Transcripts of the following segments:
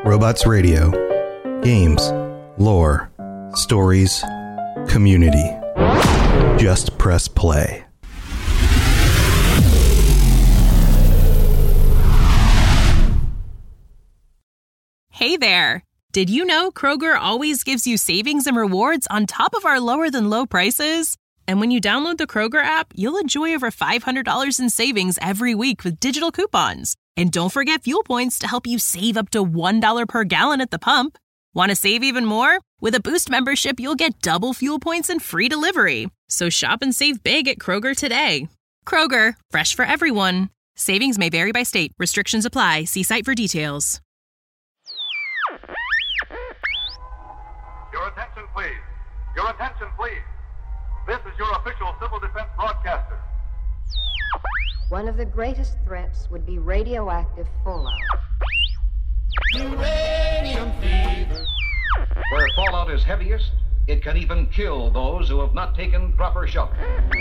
Robots Radio. Games, lore, stories, community. Just press play. Hey there! Did you know Kroger always gives you savings and rewards on top of our lower than low prices? And when you download the Kroger app, you'll enjoy over $500 in savings every week with digital coupons. And don't forget fuel points to help you save up to $1 per gallon at the pump. Want to save even more? With a Boost membership, you'll get double fuel points and free delivery. So shop and save big at Kroger today. Kroger, fresh for everyone. Savings may vary by state. Restrictions apply. See site for details. Your attention, please. Your attention, please. This is your official civil defense broadcaster. One of the greatest threats would be radioactive fallout. Uranium fever. Where fallout is heaviest, it can even kill those who have not taken proper shelter.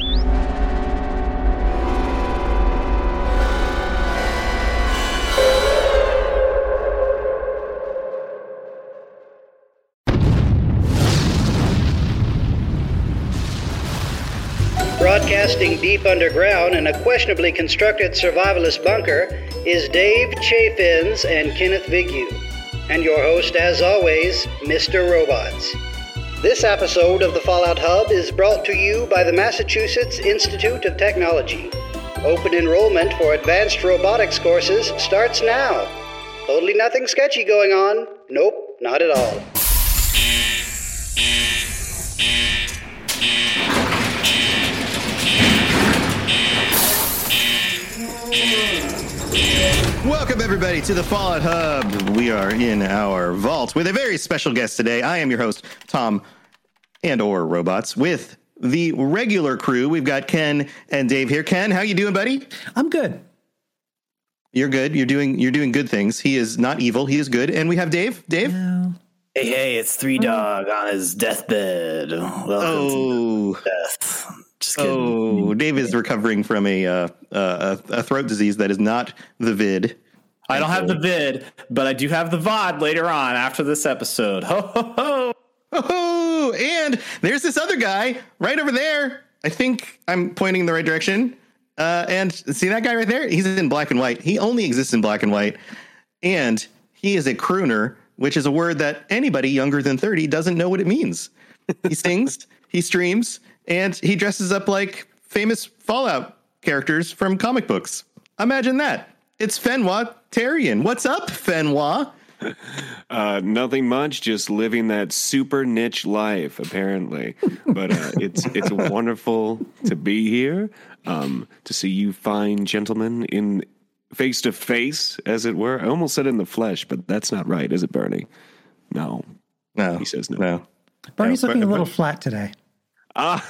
Broadcasting deep underground in a questionably constructed survivalist bunker is Dave Chaffins and Kenneth Vigue, and your host, as always, Mr. Robots. This episode of the Fallout Hub is brought to you by the Massachusetts Institute of Technology. Open enrollment for advanced robotics courses starts now. Totally nothing sketchy going on. Nope, not at all. Welcome, everybody, to the Fallout Hub. We are in our vault with a very special guest today. I am your host, Tom and/or Robots, with the regular crew. We've got Ken and Dave here. Ken, how you doing, buddy? I'm good. You're good. You're doing good things. He is not evil. He is good. And we have Dave. Dave? No. Hey, it's Three Dog on his deathbed. Welcome to death. Just kidding. Oh, Dave is recovering from a throat disease that is not the vid. I don't have the vid, but I do have the VOD later on after this episode. Ho, ho, ho. Oh, and there's this other guy right over there. I think I'm pointing in the right direction. And see that guy right there? He's in black and white. He only exists in black and white. And he is a crooner, which is a word that anybody younger than 30 doesn't know what it means. He sings, he streams, and he dresses up like famous Fallout characters from comic books. Imagine that. It's Fenwa Tarian. What's up, Fenwa? Nothing much, just living that super niche life, apparently. But it's wonderful to be here, to see you fine gentlemen in face to face, as it were. I almost said in the flesh, but that's not right, is it, Bernie? No. He says no. Bernie's looking a little flat today. That's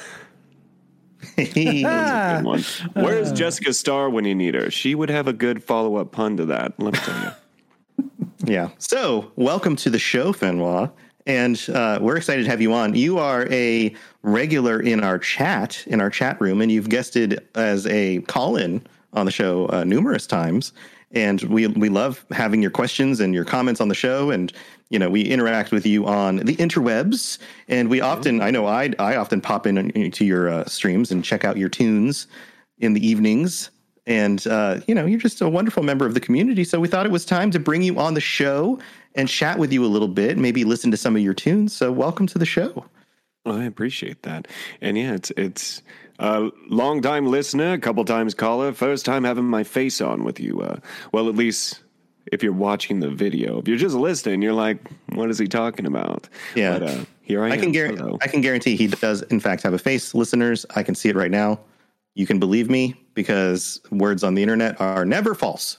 a good one. Where's Jessica Starr when you need her? She would have a good follow-up pun to that, let me tell you. Yeah. So, welcome to the show, Fenwa, and we're excited to have you on. You are a regular in our chat room, and you've guested as a call-in on the show numerous times, and we love having your questions and your comments on the show, and we interact with you on the interwebs, and we often, I often pop into your streams and check out your tunes in the evenings. And, you're just a wonderful member of the community. So we thought it was time to bring you on the show and chat with you a little bit, maybe listen to some of your tunes. So welcome to the show. Well, I appreciate that. And yeah, it's a long time listener, a couple times caller, first time having my face on with you. Well, at least if you're watching the video. If you're just listening, you're like, what is he talking about? Yeah. But here I am. I can guarantee he does, in fact, have a face, listeners. I can see it right now. You can believe me because words on the internet are never false.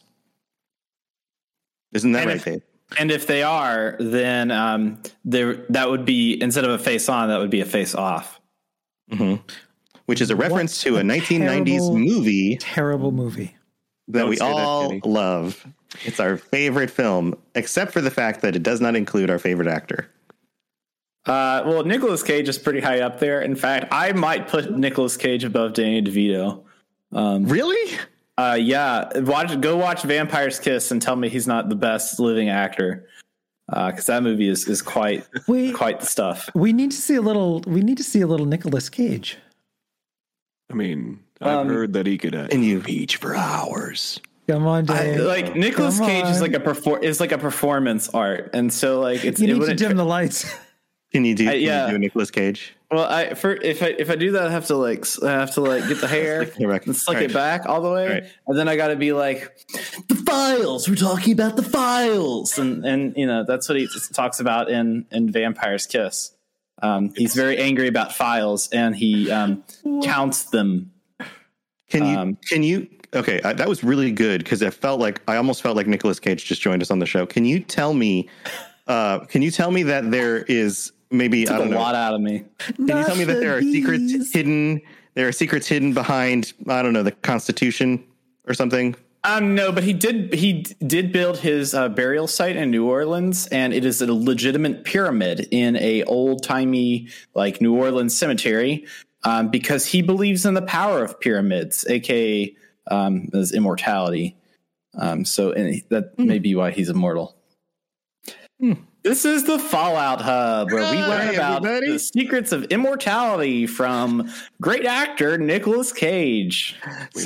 Isn't that right, Dave? And if they are, then that would be, instead of a face on, that would be a face off. Mm-hmm. Which is a reference to a 1990s movie. Terrible movie. That we all love. It's our favorite film, except for the fact that it does not include our favorite actor. Well, Nicolas Cage is pretty high up there. In fact, I might put Nicolas Cage above Danny DeVito. Really? Yeah. Go watch Vampire's Kiss and tell me he's not the best living actor. because that movie is quite the stuff. We need to see a little Nicolas Cage. I mean, I've heard that he could reach for hours. Come on, Dave. Nicolas Cage is like a performance art, and so like you need to dim the lights. Can you do Nicolas Cage? Well, if I do that, I have to get the hair and slick it back all the way, and then I got to be like, the files. We're talking about the files, and that's what he talks about in Vampire's Kiss. He's very angry about files, and he counts them. Can you? Okay, that was really good because I almost felt like Nicolas Cage just joined us on the show. Can you tell me? That there is maybe I don't know. A lot out of me. Can you tell me that there are secrets hidden? There are secrets hidden behind I don't know the Constitution or something. No, but he did build his burial site in New Orleans, and it is a legitimate pyramid in a old timey like New Orleans cemetery because he believes in the power of pyramids, aka as immortality. That may be why he's immortal. This is the Fallout Hub, where we learn about the secrets of immortality from great actor Nicolas Cage.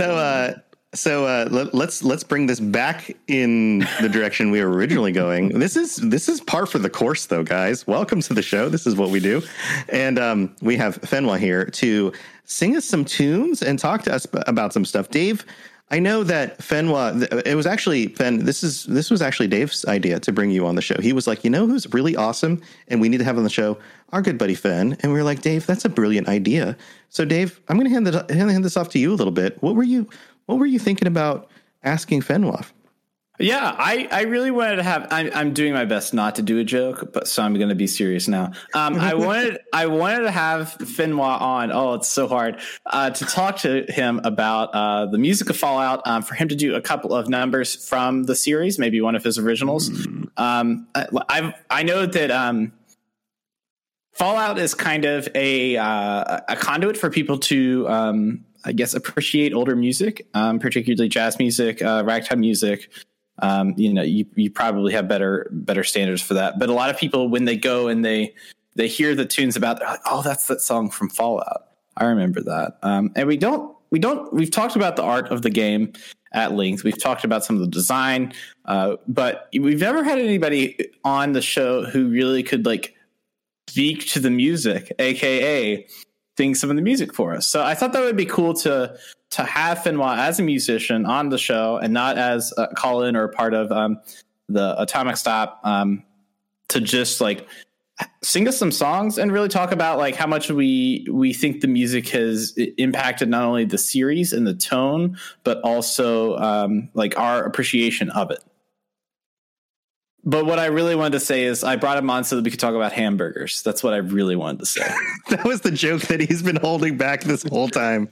Let's bring this back in the direction we were originally going. This is par for the course, though, guys. Welcome to the show. This is what we do, and we have Fenwa here to sing us some tunes and talk to us about some stuff. Dave, I know that Fenwa. It was actually This was actually Dave's idea to bring you on the show. He was like, who's really awesome, and we need to have on the show our good buddy Fen. And we were like, Dave, that's a brilliant idea. So, Dave, I'm going to hand this off to you a little bit. What were you thinking about asking Fenwa? Yeah, I really wanted to have. I'm doing my best not to do a joke, but so I'm going to be serious now. I wanted to have Fenwa on. Oh, it's so hard to talk to him about the music of Fallout. For him to do a couple of numbers from the series, maybe one of his originals. I know that Fallout is kind of a conduit for people to. I guess appreciate older music, particularly jazz music, ragtime music. You probably have better standards for that. But a lot of people, when they go and they hear the tunes about, like, oh, that's that song from Fallout. I remember that. And we've talked about the art of the game at length. We've talked about some of the design, but we've never had anybody on the show who really could like speak to the music, AKA sing some of the music for us. So I thought that would be cool to have Fenwa as a musician on the show and not as a call-in or part of the Atomic Stop to just like sing us some songs and really talk about like how much we think the music has impacted not only the series and the tone, but also like our appreciation of it. But what I really wanted to say is I brought him on so that we could talk about hamburgers. That's what I really wanted to say. That was the joke that he's been holding back this whole time.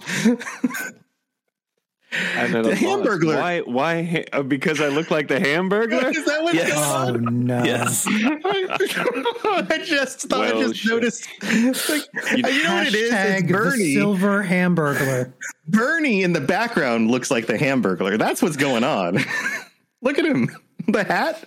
The Hamburglar. Why? What? Because I look like the Hamburglar? Is that what yes. Oh, no. Yes. I just noticed. Like, you know what it is? It's Bernie. The silver Hamburglar. Bernie in the background looks like the Hamburglar. That's what's going on. Look at him. The hat.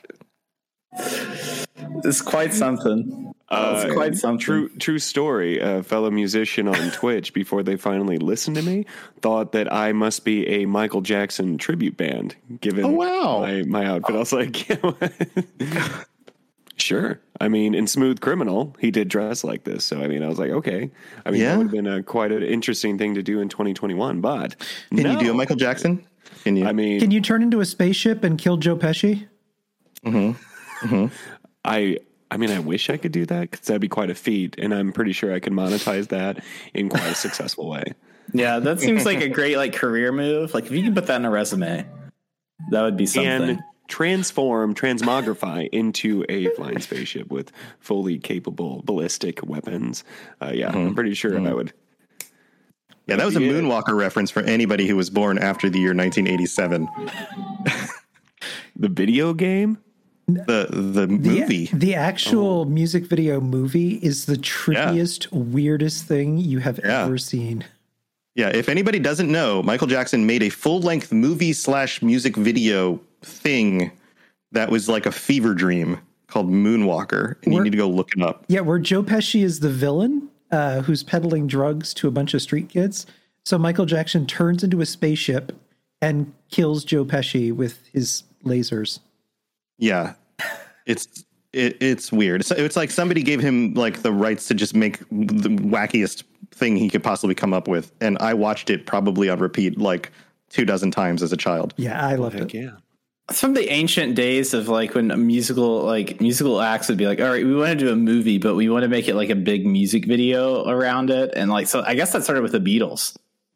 It's quite something. It's quite something. True story. A fellow musician on Twitch, before they finally listened to me, thought that I must be a Michael Jackson tribute band, given my outfit. I was like, yeah, sure. I mean, in Smooth Criminal, he did dress like this. So, I mean, I was like, okay. I mean, that would have been quite an interesting thing to do in 2021. But can you do a Michael Jackson? Can you? I mean, can you turn into a spaceship and kill Joe Pesci? Mm-hmm. Mm-hmm. I mean, I wish I could do that because that'd be quite a feat, and I'm pretty sure I could monetize that in quite a successful way. Yeah, that seems like a great like career move. Like if you can put that in a resume, that would be something. And transmogrify into a flying spaceship with fully capable ballistic weapons. I'm pretty sure I would. Yeah, that was a Moonwalker reference for anybody who was born after the year 1987. The video game? The movie. The actual music video movie is the trippiest, weirdest thing you have ever seen. Yeah, if anybody doesn't know, Michael Jackson made a full-length movie/music video thing that was like a fever dream called Moonwalker, and you need to go look it up. Yeah, where Joe Pesci is the villain who's peddling drugs to a bunch of street kids. So Michael Jackson turns into a spaceship and kills Joe Pesci with his lasers. Yeah, it's weird. So it's like somebody gave him like the rights to just make the wackiest thing he could possibly come up with, and I watched it probably on repeat like 24 times as a child. Yeah, I loved it. Yeah. It's from the ancient days of like when musical acts would be like, all right, we want to do a movie, but we want to make it like a big music video around it. And like, so I guess that started with the Beatles.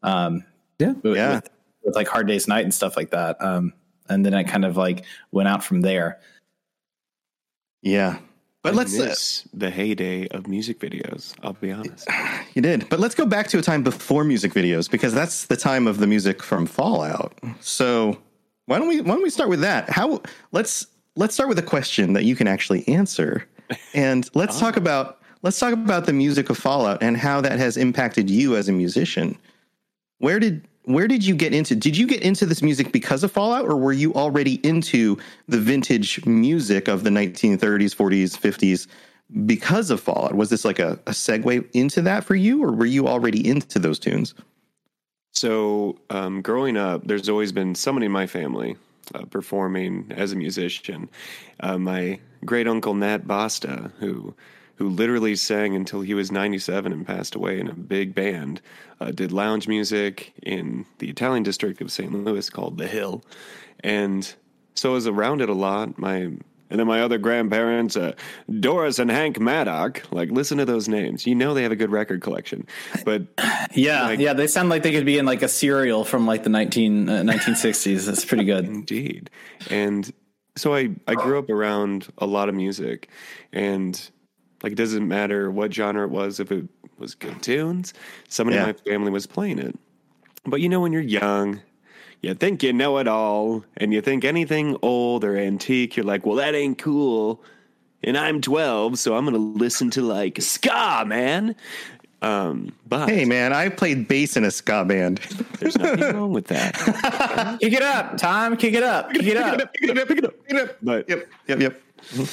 With like Hard Day's Night and stuff like that. And then it kind of like went out from there. Yeah. But let's miss the heyday of music videos. I'll be honest. You did. But let's go back to a time before music videos, because that's the time of the music from Fallout. So why don't we start with that? Let's start with a question that you can actually answer. And let's talk about the music of Fallout and how that has impacted you as a musician. Where did you get into? Did you get into this music because of Fallout, or were you already into the vintage music of the 1930s, 40s, 50s because of Fallout? Was this like a segue into that for you, or were you already into those tunes? So growing up, there's always been someone in my family performing as a musician. My great uncle Nat Basta, who literally sang until he was 97 and passed away in a big band, did lounge music in the Italian district of St. Louis called The Hill. And so I was around it a lot. And then my other grandparents, Doris and Hank Maddock, like, listen to those names. You know they have a good record collection. But yeah, they sound like they could be in like a serial from like the 1960s. That's pretty good. Indeed. And so I grew up around a lot of music, and like, it doesn't matter what genre it was, if it was good tunes, somebody in my family was playing it. But you know, when you're young, you think you know it all, and you think anything old or antique, you're like, well, that ain't cool. And I'm 12, so I'm going to listen to like ska, man. But hey, man, I played bass in a ska band. There's nothing wrong with that. Kick it up, Tom. Kick it up. Kick it up. Pick it up. But Yep.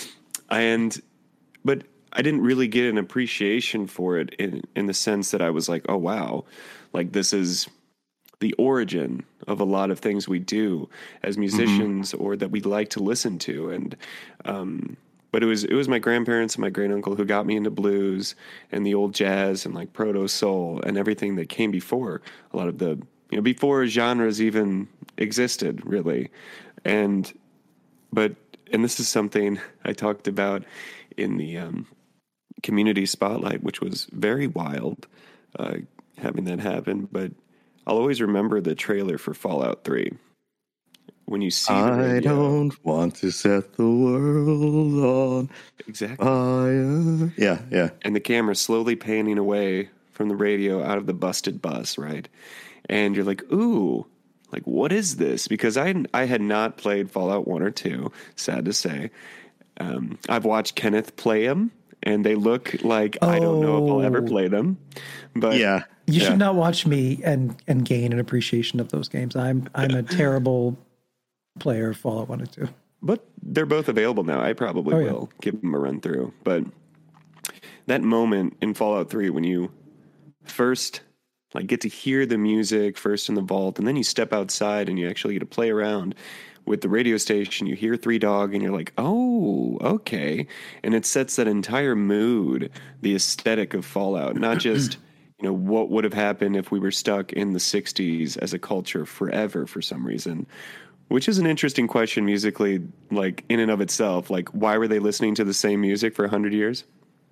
But I didn't really get an appreciation for it in the sense that I was like, oh, wow, like this is the origin of a lot of things we do as musicians or that we like to listen to. And, but it was my grandparents and my great uncle who got me into blues and the old jazz and like proto soul and everything that came before a lot of the, before genres even existed really. And this is something I talked about in the, community spotlight, which was very wild, having that happen. But I'll always remember the trailer for Fallout 3. When you see I don't want to set the world on fire. Yeah. And the camera slowly panning away from the radio out of the busted bus, right? And you're like, ooh, like, what is this? Because I had not played Fallout 1 or 2, sad to say. I've watched Kenneth play them, and they look like I don't know if I'll ever play them. But yeah. You should not watch me and gain an appreciation of those games. I'm a terrible player of Fallout 1 and 2. But they're both available now. I probably will give them a run through. But that moment in Fallout 3 when you first like get to hear the music first in the vault, and then you step outside and you actually get to play around with the radio station, you hear Three Dog, and you're like, oh, okay. And it sets that entire mood, the aesthetic of Fallout, not just, what would have happened if we were stuck in the 60s as a culture forever for some reason, which is an interesting question musically, like in and of itself. Like, why were they listening to the same music for 100 years?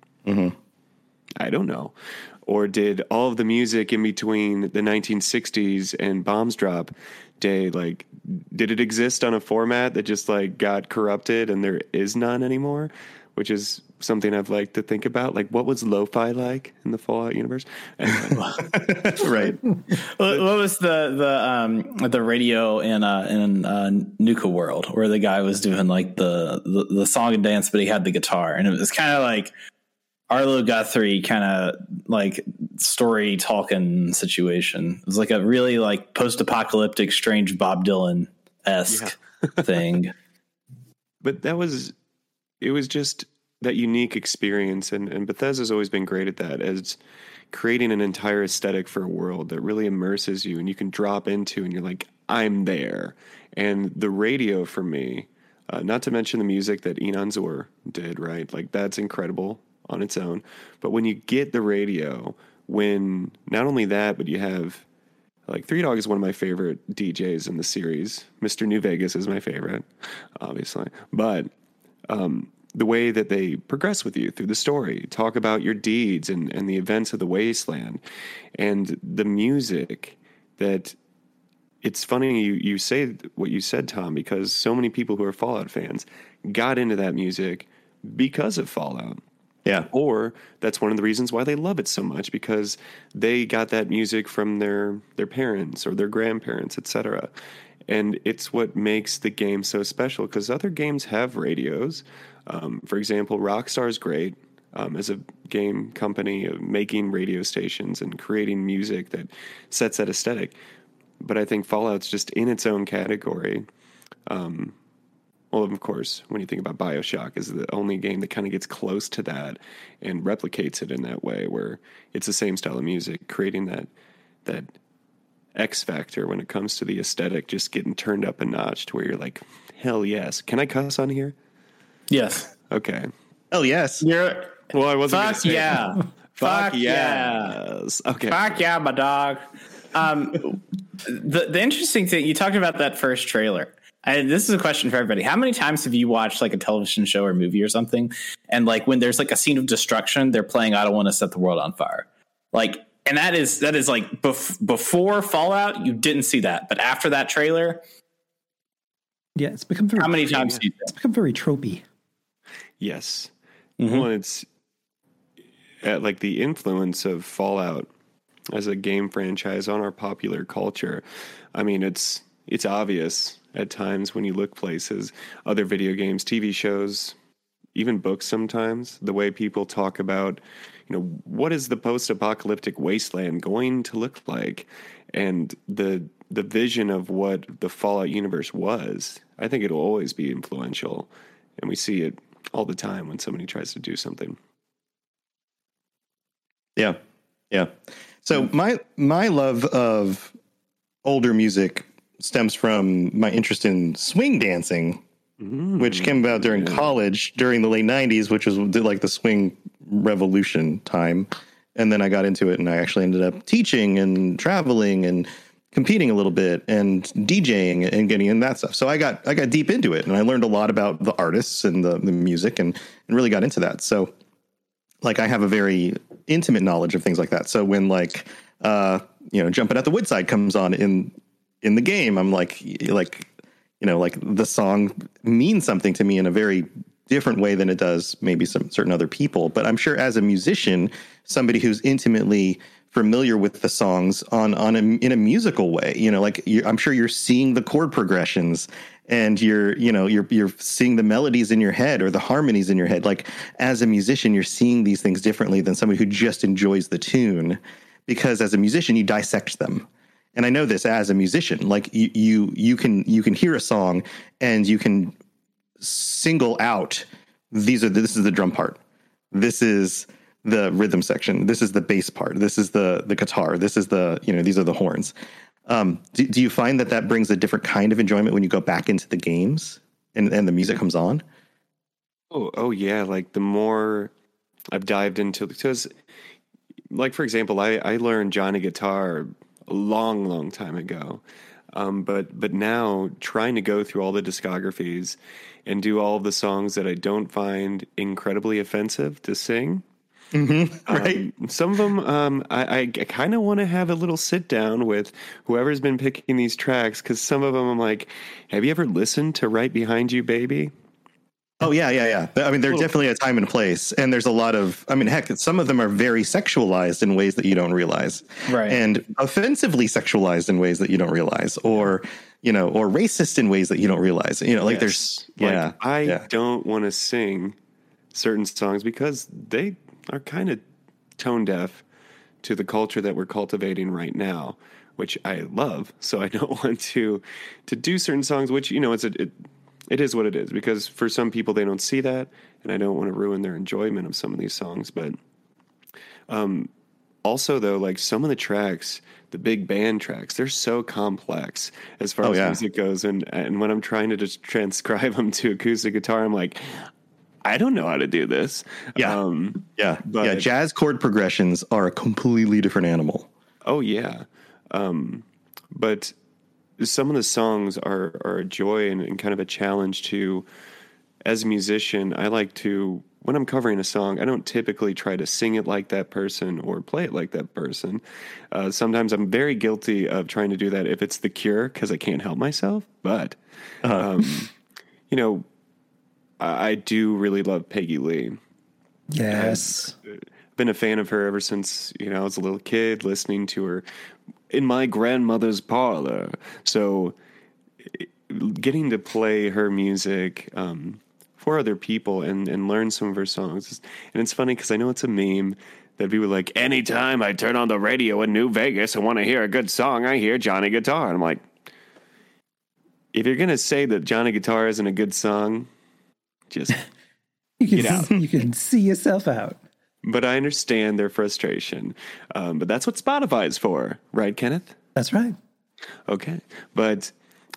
I don't know. Or did all of the music in between the 1960s and Bombs Drop day, like, did it exist on a format that just like got corrupted and there is none anymore? Which is something I've liked to think about. Like, what was lo-fi like in the Fallout universe? Anyway. Right. What was the radio in Nuka World where the guy was doing like the song and dance, but he had the guitar, and it was kind of like Arlo Guthrie kind of like story talking situation. It was like a really like post-apocalyptic, strange Bob Dylan-esque thing. But that was it was just that unique experience, and Bethesda's always been great at that, as creating an entire aesthetic for a world that really immerses you and you can drop into, and you're like, I'm there. And the radio for me, not to mention the music that Enon Zor did, right? Like, that's incredible on its own. But when you get the radio, when not only that, but you have, like, Three Dog is one of my favorite DJs in the series. Mr. New Vegas is my favorite, obviously. But the way that they progress with you through the story, talk about your deeds and the events of the wasteland, and the music that... It's funny you say what you said, Tom, because so many people who are Fallout fans got into that music because of Fallout. Yeah. Or that's one of the reasons why they love it so much, because they got that music from their parents or their grandparents, etc. And it's what makes the game so special, because other games have radios. For example, Rockstar's great as a game company, making radio stations and creating music that sets that aesthetic. But I think Fallout's just in its own category. Well, of course, when you think about BioShock, is the only game that kind of gets close to that and replicates it in that way, where it's the same style of music, creating that X factor when it comes to the aesthetic, just getting turned up a notch to where you're like, hell yes. Can I cuss on here? Yes. Okay. Oh, yes. Well, I wasn't going to say yeah. Fuck yes. Okay. Fuck yeah, my dog. The interesting thing, you talked about that first trailer. And this is a question for everybody. How many times have you watched like a television show or movie or something, and like when there's like a scene of destruction, they're playing "I Don't Want to Set the World on Fire"? Like, and that is like before Fallout, you didn't see that, but after that trailer, yeah, it's become very. How many times? It's become very tropey. Yes. Mm-hmm. Well, it's like the influence of Fallout as a game franchise on our popular culture. I mean, it's obvious at times when you look places, other video games, TV shows, even books sometimes, the way people talk about, what is the post-apocalyptic wasteland going to look like? And the vision of what the Fallout universe was, I think it'll always be influential. And we see it all the time when somebody tries to do something. Yeah. Yeah. So my love of older music stems from my interest in swing dancing, which came about during college during the late 90s, which was like the swing revolution time. And then I got into it, and I actually ended up teaching and traveling and competing a little bit and DJing and getting in that stuff. So I got deep into it, and I learned a lot about the artists and the music and really got into that. So like I have a very intimate knowledge of things like that. So when like, Jumping at the Woodside comes on in the game, I'm like the song means something to me in a very different way than it does maybe some certain other people. But I'm sure as a musician, somebody who's intimately familiar with the songs in a musical way, I'm sure you're seeing the chord progressions and you're seeing the melodies in your head or the harmonies in your head. Like as a musician, you're seeing these things differently than somebody who just enjoys the tune, because as a musician, you dissect them. And I know this as a musician, like you can hear a song and you can single out, this is the drum part. This is the rhythm section. This is the bass part. This is the guitar. This is these are the horns. Do you find that brings a different kind of enjoyment when you go back into the games and the music comes on? Oh yeah. Like the more I've dived into, because like, for example, I learned Johnny guitar a long time ago. But now trying to go through all the discographies and do all of the songs that I don't find incredibly offensive to sing. Mm-hmm, right. Some of them, I kind of want to have a little sit down with whoever's been picking these tracks, because some of them I'm like, have you ever listened to Right Behind You, Baby? Oh, yeah. I mean, there's definitely a time and place, and there's a lot of, heck, some of them are very sexualized in ways that you don't realize. Right. And offensively sexualized in ways that you don't realize, or racist in ways that you don't realize. Like yes. there's, I don't want to sing certain songs because they are kind of tone deaf to the culture that we're cultivating right now, which I love. So I don't want to do certain songs, which, it is what it is, because for some people they don't see that, and I don't want to ruin their enjoyment of some of these songs. But also, though, like some of the tracks, the big band tracks, they're so complex as far as music goes. And when I'm trying to just transcribe them to acoustic guitar, I'm like, I don't know how to do this. But jazz chord progressions are a completely different animal. Oh, yeah. But some of the songs are a joy and kind of a challenge to, as a musician, I like to, when I'm covering a song, I don't typically try to sing it like that person or play it like that person. Sometimes I'm very guilty of trying to do that if it's The Cure, because I can't help myself. But, you know, I do really love Peggy Lee. Yes. I've been a fan of her ever since, you know, I was a little kid listening to her in my grandmother's parlor. So getting to play her music for other people and learn some of her songs. And it's funny because I know it's a meme that people are like, anytime I turn on the radio in New Vegas and want to hear a good song, I hear Johnny Guitar. And I'm like, if you're going to say that Johnny Guitar isn't a good song, just get out. You can see yourself out. But I understand their frustration. But that's what Spotify is for, right, Kenneth? That's right. Okay. But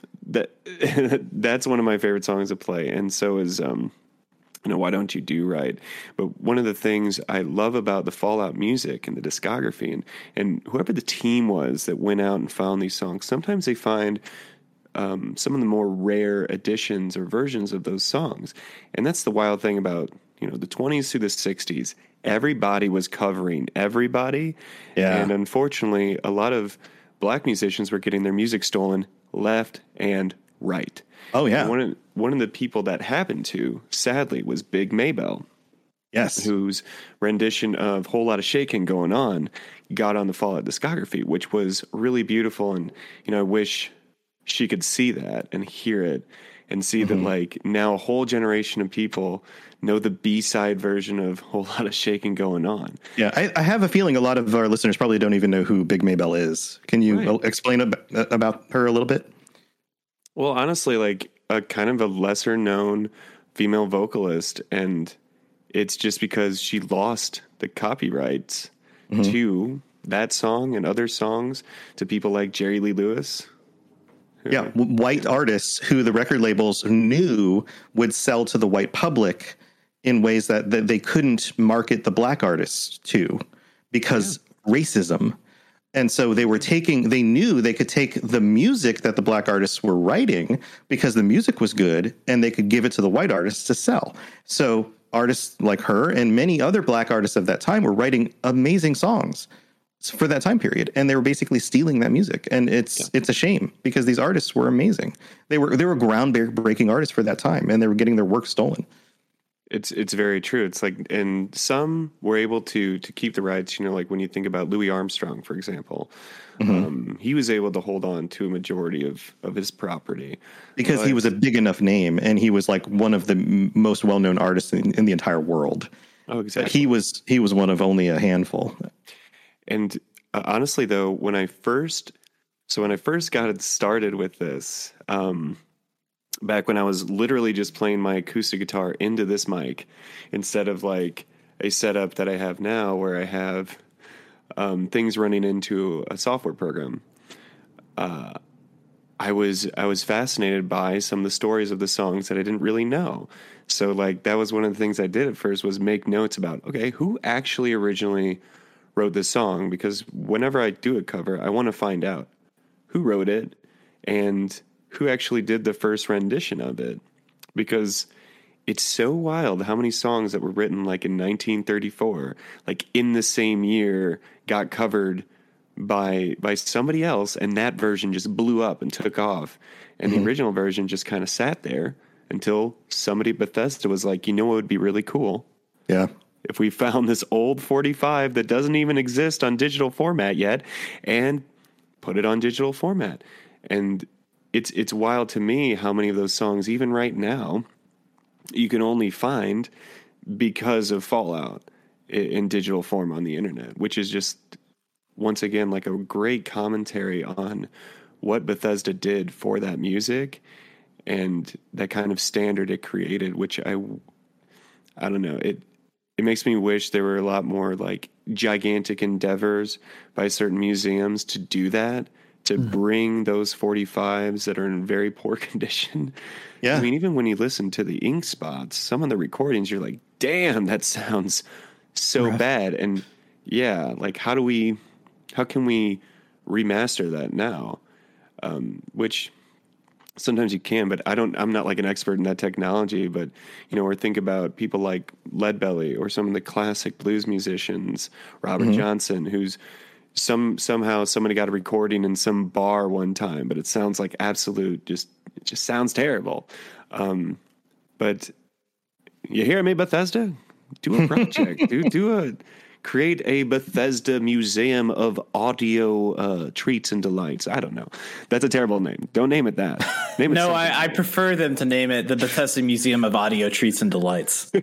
that's one of my favorite songs to play. And so is, Why Don't You Do Right? But one of the things I love about the Fallout music and the discography and whoever the team was that went out and found these songs, sometimes they find some of the more rare editions or versions of those songs. And that's the wild thing about, you know, the 20s through the 60s. Everybody was covering everybody. Yeah. And unfortunately, a lot of black musicians were getting their music stolen left and right. Oh, yeah. And one of the people that happened to, sadly, was Big Maybelle. Yes. Whose rendition of Whole Lotta Shakin' Going On got on the Fallout discography, which was really beautiful. And, you know, I wish she could see that and hear it and see that, like, now a whole generation of people know the B-side version of Whole Lotta Shakin' Going On. Yeah, I have a feeling a lot of our listeners probably don't even know who Big Maybelle is. Can you explain about her a little bit? Well, honestly, like a kind of a lesser known female vocalist, and it's just because she lost the copyrights to that song and other songs to people like Jerry Lee Lewis. Yeah, white artists who the record labels knew would sell to the white public in ways that they couldn't market the black artists to because racism. And so they knew they could take the music that the black artists were writing because the music was good and they could give it to the white artists to sell. So artists like her and many other black artists of that time were writing amazing songs for that time period. And they were basically stealing that music. And it's a shame because these artists were amazing. They were groundbreaking artists for that time and they were getting their work stolen. It's very true. It's like, and some were able to keep the rights, you know, like when you think about Louis Armstrong, for example, he was able to hold on to a majority of his property. Because he was a big enough name and he was like one of the most well-known artists in the entire world. Oh, exactly. But he was one of only a handful. And honestly, though, when I first got it started with this, back when I was literally just playing my acoustic guitar into this mic instead of like a setup that I have now where I have things running into a software program. I was fascinated by some of the stories of the songs that I didn't really know. So like that was one of the things I did at first was make notes about, okay, who actually originally wrote this song? Because whenever I do a cover, I want to find out who wrote it and who actually did the first rendition of it, because it's so wild how many songs that were written like in 1934, like in the same year, got covered by somebody else, and that version just blew up and took off, and the original version just kind of sat there until somebody at Bethesda was like, you know what would be really cool? Yeah. If we found this old 45 that doesn't even exist on digital format yet and put it on digital format. And it's wild to me how many of those songs, even right now, you can only find because of Fallout in digital form on the internet, which is just, once again, like a great commentary on what Bethesda did for that music and that kind of standard it created, which I don't know. It makes me wish there were a lot more like gigantic endeavors by certain museums to do that, to bring those 45s that are in very poor condition. Yeah. I mean, even when you listen to the ink spots, some of the recordings, you're like, damn, that sounds so bad. And yeah, like how can we remaster that now? Which sometimes you can, but I'm not like an expert in that technology, but or think about people like Leadbelly or some of the classic blues musicians, Robert Johnson, who's somehow somebody got a recording in some bar one time, but it sounds like it just sounds terrible. But you hear me, Bethesda? Do a project, create a Bethesda Museum of Audio Treats and Delights. I don't know. That's a terrible name. Don't name it that. Name it no, I prefer them to name it the Bethesda Museum of Audio Treats and Delights.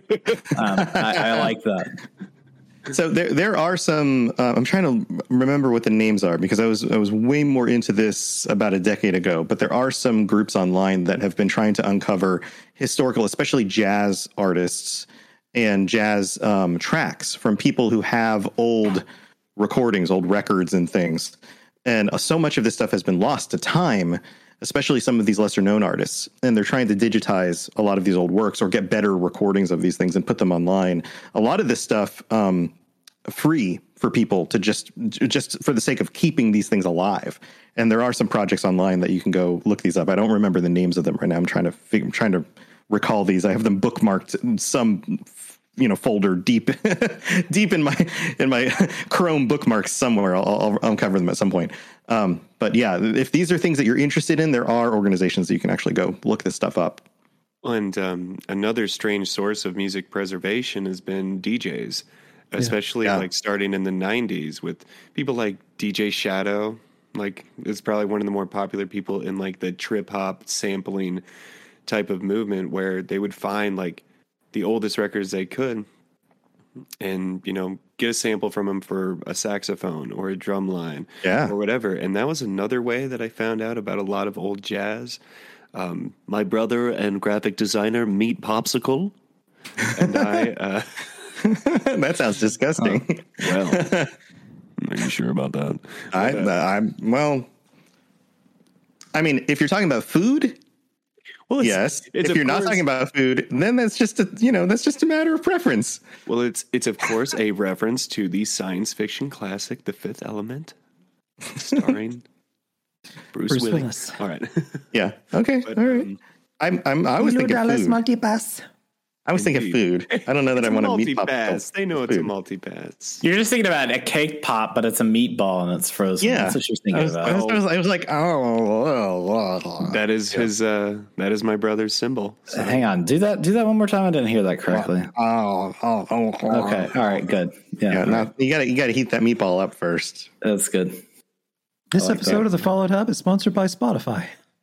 I like that. So there are some. I'm trying to remember what the names are because I was way more into this about a decade ago. But there are some groups online that have been trying to uncover historical, especially jazz artists and jazz tracks from people who have old recordings, old records and things. And so much of this stuff has been lost to time, especially some of these lesser known artists. And they're trying to digitize a lot of these old works or get better recordings of these things and put them online. A lot of this stuff free for people to just for the sake of keeping these things alive. And there are some projects online that you can go look these up. I don't remember the names of them right now. I'm trying to recall these. I have them bookmarked in some folder deep in my Chrome bookmarks somewhere. I'll uncover them at some point. But yeah, if these are things that you're interested in, there are organizations that you can actually go look this stuff up. And another strange source of music preservation has been DJs, especially like starting in the 90s with people like DJ Shadow. Like it's probably one of the more popular people in like the trip hop sampling type of movement, where they would find like the oldest records they could and get a sample from them for a saxophone or a drum line or whatever. And that was another way that I found out about a lot of old jazz. My brother and graphic designer Meat Popsicle and I that sounds disgusting. Well, are you sure about that? I mean, if you're talking about food, well, yes. If you're not talking about food, then that's just a matter of preference. Well, it's of course a reference to the science fiction classic, The Fifth Element, starring Bruce Willis. All right. Yeah. Okay. All right. I was thinking food. Multipass. I was thinking food. I don't know that I want to meat pop. They know it's a multi-pass. You're just thinking about a cake pop, but it's a meatball and it's frozen. Yeah. That's what you're thinking about. I was like, that is his. That is my brother's symbol. So. Hang on, do that one more time. I didn't hear that correctly. Okay, all right, good. Yeah, now you gotta heat that meatball up first. That's good. This episode of the Fallout Hub is sponsored by Spotify.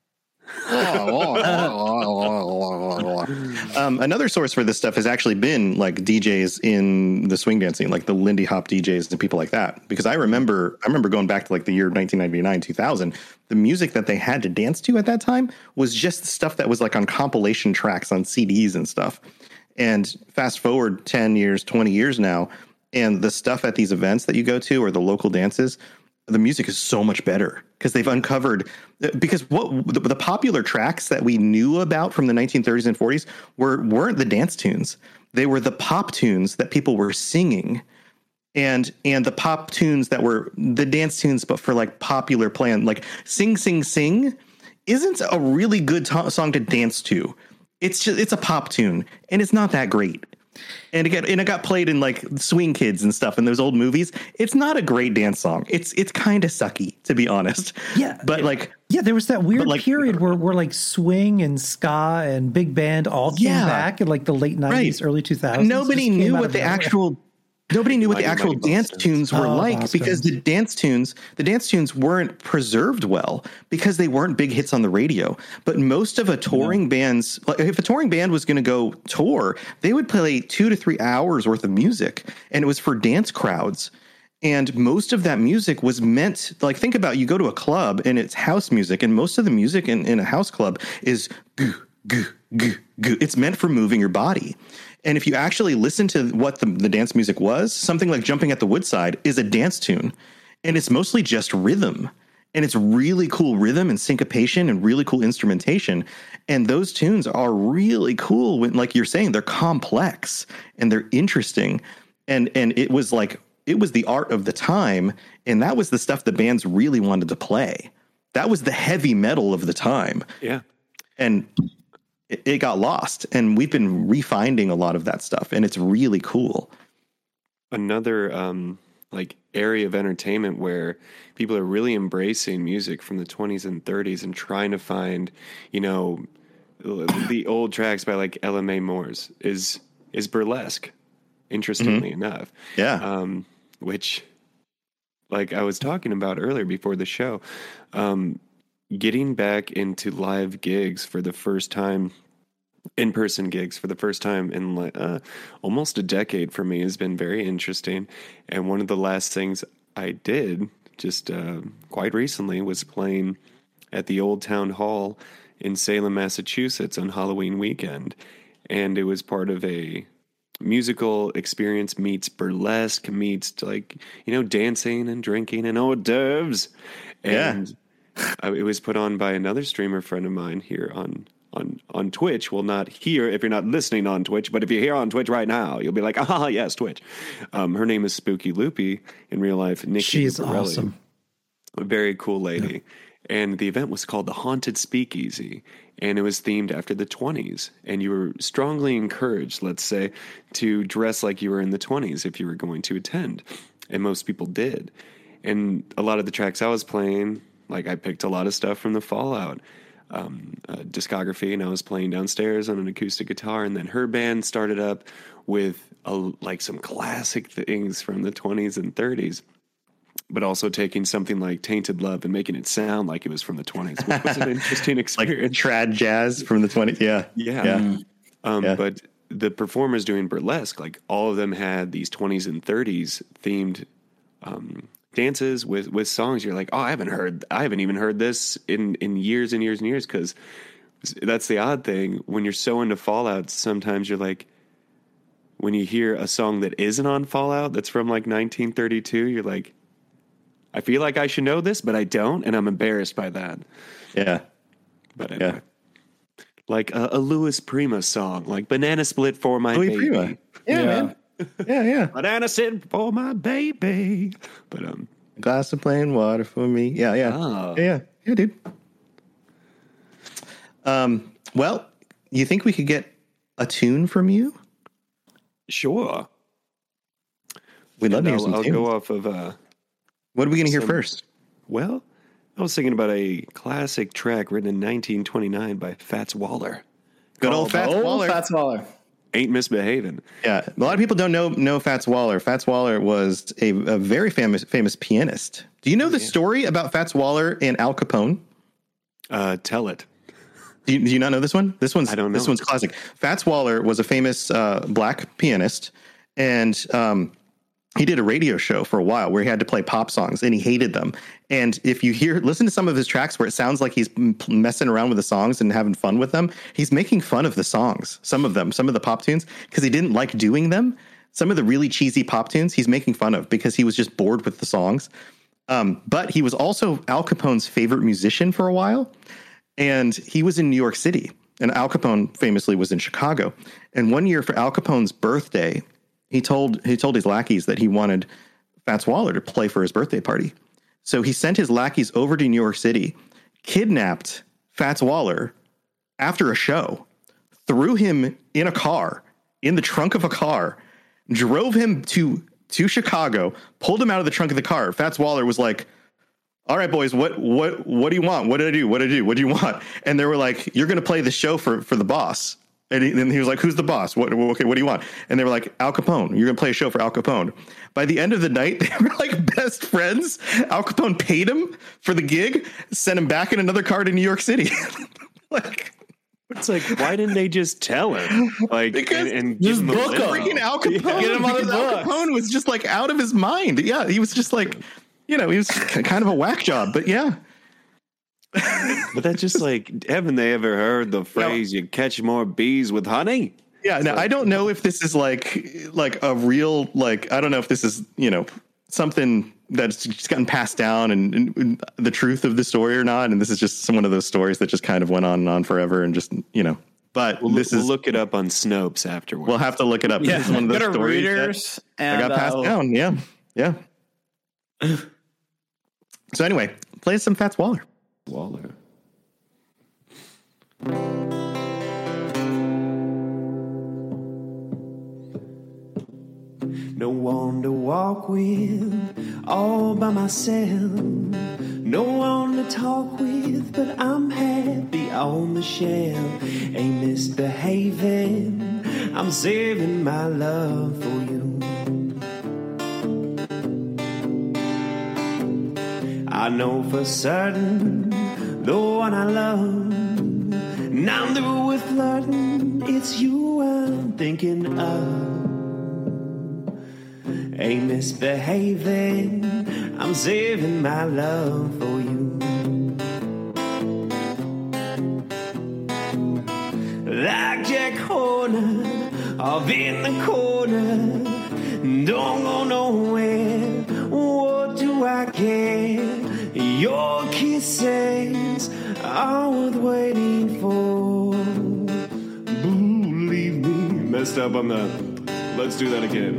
Another source for this stuff has actually been like DJs in the swing dancing, like the Lindy Hop DJs and people like that. Because I remember going back to like the year 1999, 2000, the music that they had to dance to at that time was just stuff that was like on compilation tracks on CDs and stuff. And fast forward 10 years, 20 years now, and the stuff at these events that you go to or the local dances, the music is so much better because they've uncovered, because what the popular tracks that we knew about from the 1930s and 40s weren't the dance tunes. They were the pop tunes that people were singing, and the pop tunes that were the dance tunes, but for like popular plan, like Sing Sing Sing isn't a really good song to dance to. It's a pop tune and it's not that great. And it got played in like Swing Kids and stuff in those old movies. It's not a great dance song. It's kind of sucky, to be honest. Yeah, but like there was that weird period where like swing and ska and big band all came back in like the late 90s, early 2000s. Nobody knew what the actual dance tunes were like because the dance tunes weren't preserved well because they weren't big hits on the radio. But most of a touring band's, like if a touring band was going to go tour, they would play 2 to 3 hours worth of music, and it was for dance crowds. And most of that music was meant, like, think about, you go to a club and it's house music, and most of the music in a house club is goo, goo, goo, goo. It's meant for moving your body. And if you actually listen to what the dance music was, something like Jumping at the Woodside is a dance tune, and it's mostly just rhythm. And it's really cool rhythm and syncopation and really cool instrumentation. And those tunes are really cool when, like you're saying, they're complex and they're interesting. And it was like, it was the art of the time. And that was the stuff the bands really wanted to play. That was the heavy metal of the time. Yeah. And it got lost. And we've been refinding a lot of that stuff. And it's really cool. Another like area of entertainment where people are really embracing music from the 20s and 30s and trying to find, you know, the old tracks by like LMA Moores is burlesque, interestingly enough. Yeah. Which, like I was talking about earlier before the show, getting back into live gigs for the first time, in-person gigs for the first time in almost a decade for me has been very interesting. And one of the last things I did just quite recently was playing at the Old Town Hall in Salem, Massachusetts on Halloween weekend. And it was part of a musical experience meets burlesque meets, like, you know, dancing and drinking and hors d'oeuvres. And it was put on by another streamer friend of mine here on Twitch. Well, not here if you're not listening on Twitch, but if you're here on Twitch right now, you'll be like, ah, yes, Twitch. Her name is Spooky Loopy. In real life, Nikki. She's Lucarelli. awesome. A very cool lady. Yeah. And the event was called the Haunted Speakeasy, and it was themed after the 20s. And you were strongly encouraged, let's say, to dress like you were in the 20s if you were going to attend. And most people did. And a lot of the tracks I was playing, like I picked a lot of stuff from the Fallout discography, and I was playing downstairs on an acoustic guitar. And then her band started up with like some classic things from the 20s and 30s. But also taking something like Tainted Love and making it sound like it was from the 20s, which was an interesting experience. Like trad jazz from the 20s. Yeah. But the performers doing burlesque, like all of them had these 20s and 30s themed dances with songs. You're like, oh, I haven't even heard this in years and years and years. Because that's the odd thing. When you're so into Fallout, sometimes you're like, when you hear a song that isn't on Fallout, that's from like 1932, you're like, I feel like I should know this, but I don't, and I'm embarrassed by that. Yeah. But anyway. Yeah. Like a Louis Prima song, like Banana Split for My Louis Baby. Prima. Yeah, man. Yeah. Banana Split for my baby. But a glass of plain water for me. Yeah. Oh. Yeah, dude. Well, you think we could get a tune from you? Sure. We'd love to hear some tunes. I'll go off of... What are we going to hear first? Well, I was thinking about a classic track written in 1929 by Fats Waller. Good old Fats Waller. Fats Waller. Ain't Misbehaving'. Yeah, a lot of people don't know Fats Waller. Fats Waller was a very famous pianist. Do you know the story about Fats Waller and Al Capone? Tell it. Do you not know this one? I don't know. This one's classic. Fats Waller was a famous black pianist, and he did a radio show for a while where he had to play pop songs, and he hated them. And if you listen to some of his tracks where it sounds like he's messing around with the songs and having fun with them, he's making fun of the songs, some of the pop tunes, because he didn't like doing them. Some of the really cheesy pop tunes he's making fun of because he was just bored with the songs. But he was also Al Capone's favorite musician for a while. And he was in New York City, and Al Capone famously was in Chicago. And one year for Al Capone's birthday, he told his lackeys that he wanted Fats Waller to play for his birthday party. So he sent his lackeys over to New York City, kidnapped Fats Waller after a show, threw him in a car, in the trunk of a car, drove him to Chicago, pulled him out of the trunk of the car. Fats Waller was like, all right, boys, what do you want? What did I do? What do you want? And they were like, you're going to play the show for the boss. And he was like, who's the boss? Okay, what do you want? And they were like, Al Capone. You're going to play a show for Al Capone. By the end of the night, they were like best friends. Al Capone paid him for the gig, sent him back in another car to New York City. Like, It's like, why didn't they just tell her? Like, and give him book him. Freaking Al Capone. Get him on the because Al book. Capone was just like out of his mind. Yeah, he was just like, he was kind of a whack job, but yeah. But that's just like, haven't they ever heard the phrase, you catch more bees with honey? Yeah, no, I don't know if this is like a real, like, I don't know if this is, something that's just gotten passed down and the truth of the story or not. And this is just one of those stories that just kind of went on and on forever and just, but we'll look it up on Snopes afterwards. We'll have to look it up. Yeah, This is one of those go to stories Readers that got passed down. Yeah. Yeah. So anyway, play some Fats Waller. No one to walk with, all by myself. No one to talk with, but I'm happy on the shelf. Ain't misbehaving, I'm saving my love for you. I know for certain the one I love. Now I'm through with flirting, it's you I'm thinking of. Ain't misbehaving, I'm saving my love for you. Like Jack Horner, off in the corner, don't go nowhere, what do I care? Your kisses are worth waiting for. Believe me. Messed up on the, let's do that again.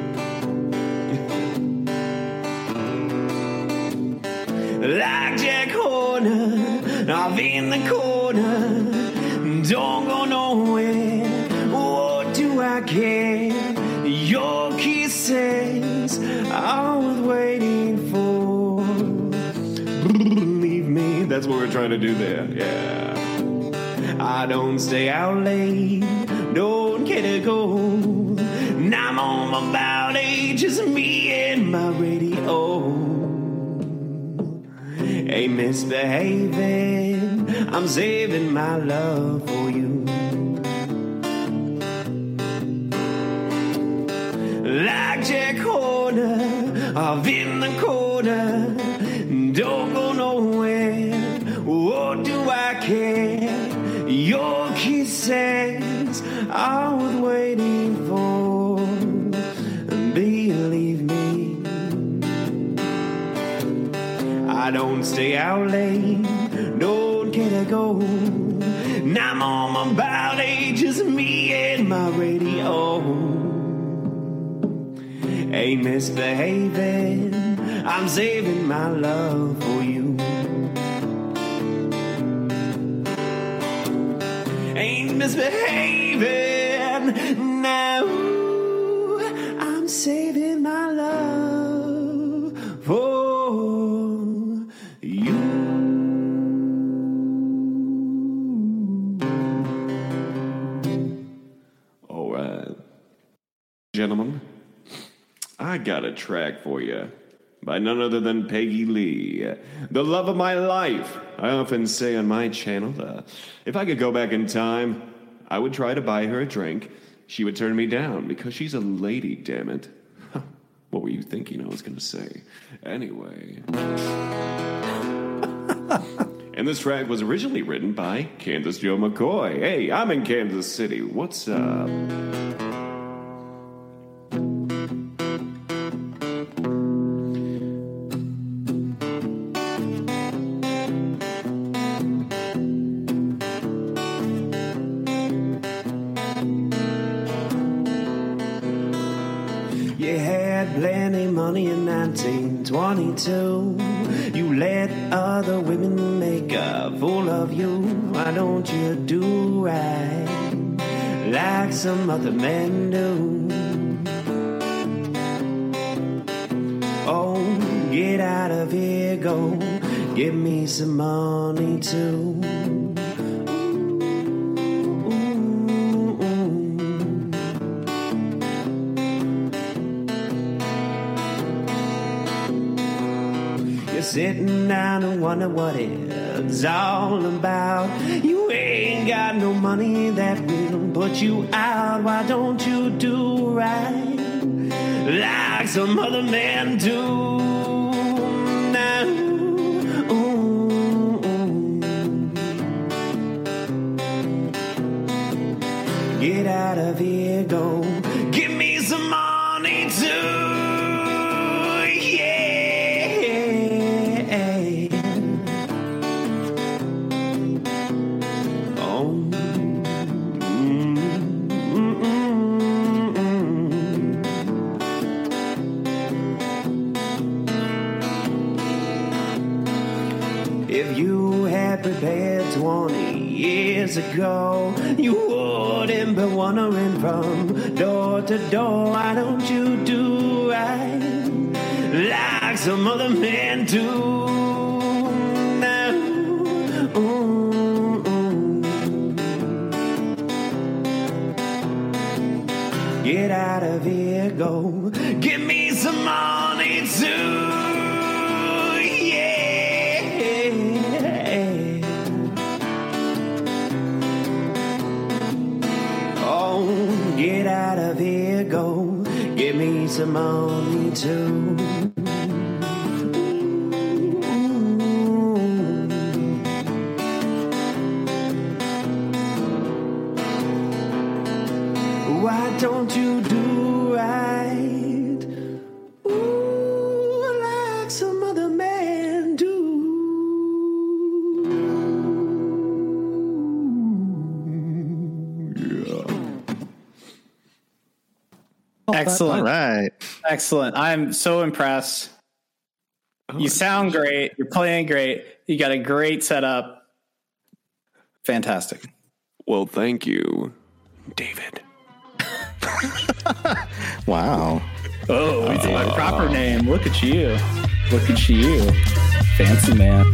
Like Jack Horner, off in the corner, don't go nowhere, what do I care? Your kisses are worth waiting for. Believe me. That's what we're trying to do there. Yeah. I don't stay out late, don't get to go. Now I'm on about age, just me and my radio. Ain't misbehaving, I'm saving my love for you. Like Jack Horner, off in the corner, don't go nowhere, what do I care? Your kisses are worth waiting for. Believe me, I don't stay out late, don't get to go. Now I'm on about age, just me and my radio. Ain't misbehaving, I'm saving my love for you. Ain't misbehaving, now I'm saving my love for you. All right. Gentlemen, I got a track for you by none other than Peggy Lee, the love of my life. I often say on my channel, if I could go back in time, I would try to buy her a drink. She would turn me down because she's a lady, damn it. What were you thinking I was going to say? Anyway. And this track was originally written by Kansas Joe McCoy. Hey, I'm in Kansas City. What's up? You had plenty money in 1922. You let other women make a fool of you. Why don't you do right like some other men do? Oh, get out of here, go give me some money too. sitting down and wonder what it's all about. You ain't got no money that will put you out. Why don't you do right like some other men do now? Get out of here, go. Give me some money too. Yeah. Oh. If you had prepared 20 years ago, you wouldn't be wandering from door to door. Why don't you do right like some other men do now? Get out of here, go. Give me some money too. Get out of here, go. Give me some money too. Why don't you do right? Ooh, like some other man do. Excellent. All right. Excellent. I'm so impressed. You sound great. You're playing great. You got a great setup. Fantastic. Well, thank you, David. Wow. Oh, it's my proper name. Look at you. Look at you. Fancy man.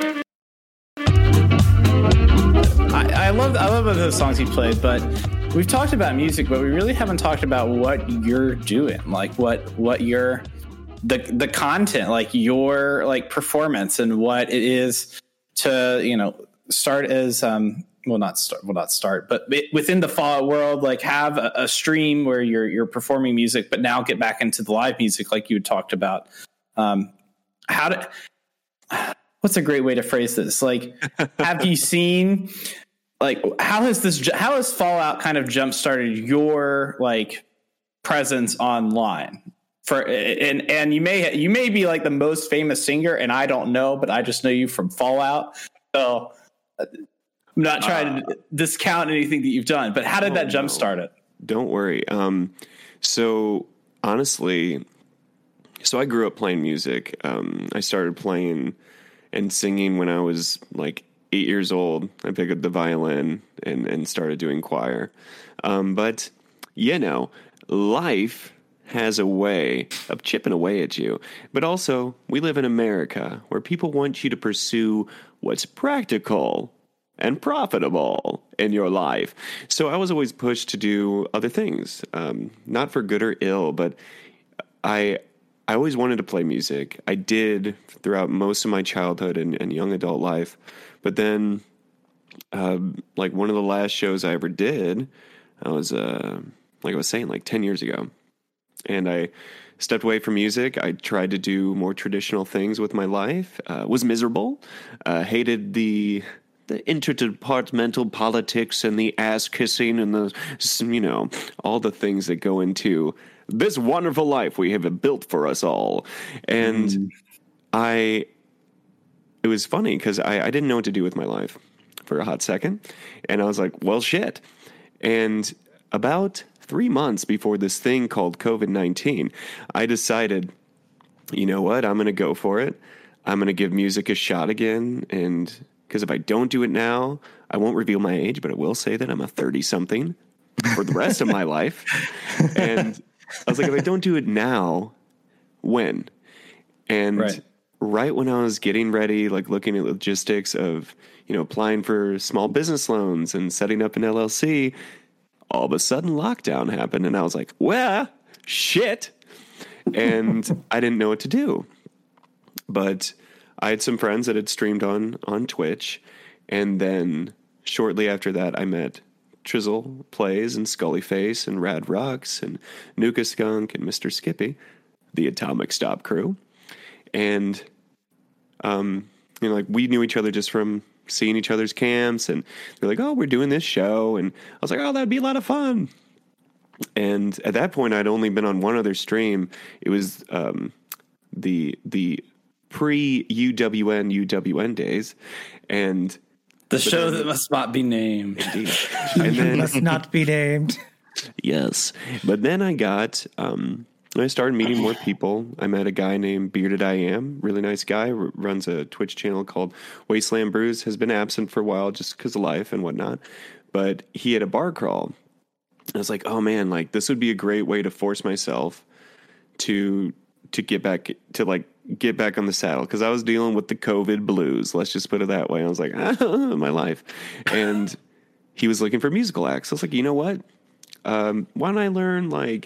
I love those songs you played, but we've talked about music, but we really haven't talked about what you're doing, like what your the content, like your like performance, and what it is to start as not start, but within the Fallout world, like have a stream where you're performing music, but now get back into the live music, like you had talked about. What's a great way to phrase this? Like, have you seen? Like, how has Fallout kind of jump started your like presence online? And you may be like the most famous singer, and I don't know, but I just know you from Fallout. So I'm not trying to discount anything that you've done, but how did that jump start it? Don't worry. So honestly, I grew up playing music. I started playing and singing when I was like 8 years old. I picked up the violin and started doing choir. But life has a way of chipping away at you. But also, we live in America where people want you to pursue what's practical and profitable in your life. So I was always pushed to do other things, not for good or ill, but I always wanted to play music. I did throughout most of my childhood and young adult life. But then, like one of the last shows I ever did, I was, like I was saying, like 10 years ago. And I stepped away from music. I tried to do more traditional things with my life, was miserable, hated the interdepartmental politics and the ass kissing and all the things that go into this wonderful life we have built for us all. And it was funny because I didn't know what to do with my life for a hot second. And I was like, well, shit. And about 3 months before this thing called COVID-19, I decided, you know what? I'm going to go for it. I'm going to give music a shot again. And because if I don't do it now, I won't reveal my age, but I will say that I'm a 30-something for the rest of my life. And I was like, if I don't do it now, when? And right when I was getting ready, like looking at logistics of, applying for small business loans and setting up an LLC, all of a sudden lockdown happened. And I was like, well, shit. And I didn't know what to do. But I had some friends that had streamed on Twitch, and then shortly after that, I met Trizzle Plays and Scullyface and Rad Rux and Nuka Skunk and Mr. Skippy, the Atomic Stop crew. And, like we knew each other just from seeing each other's camps, and they're like, oh, we're doing this show. And I was like, oh, that'd be a lot of fun. And at that point, I'd only been on one other stream. It was, the pre-UWN days. And the show that must not be named. Indeed. And then, must not be named. Yes. But then I got, I started meeting more people. I met a guy named Bearded I Am, really nice guy, runs a Twitch channel called Wasteland Brews, has been absent for a while just because of life and whatnot. But he had a bar crawl. I was like, oh man, like this would be a great way to force myself to get back on the saddle, because I was dealing with the COVID blues. Let's just put it that way. I was like, my life. And he was looking for musical acts. I was like, you know what? Why don't I learn like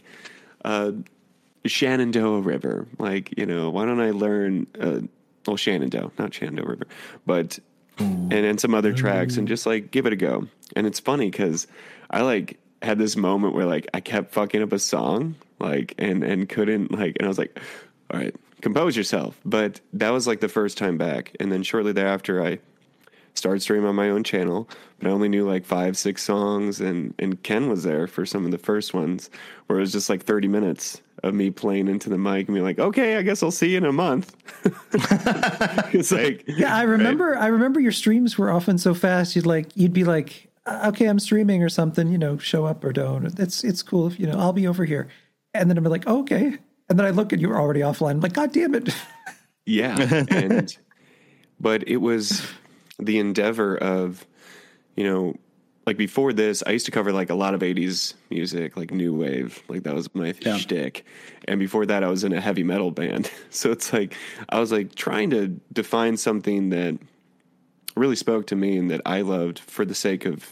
Shenandoah River? Like, why don't I learn Shenandoah, not Shenandoah River, but and some other tracks, and just like give it a go. And it's funny because I like had this moment where like I kept fucking up a song, like and couldn't like, and I was like, all right, compose yourself. But that was like the first time back. And then shortly thereafter I started streaming on my own channel, but I only knew like 5-6 songs, and Ken was there for some of the first ones where it was just like 30 minutes of me playing into the mic and being like, okay, I guess I'll see you in a month. It's like, yeah, I remember your streams were often so fast. You'd be like, okay, I'm streaming or something, show up or don't. It's cool if, I'll be over here. And then I'm like, oh, okay. And then I look and you were already offline. I'm like, God damn it. Yeah. But it was the endeavor of, like before this, I used to cover like a lot of 80s music, like new wave, like that was my shtick. And before that I was in a heavy metal band. So it's like, I was like trying to define something that really spoke to me and that I loved for the sake of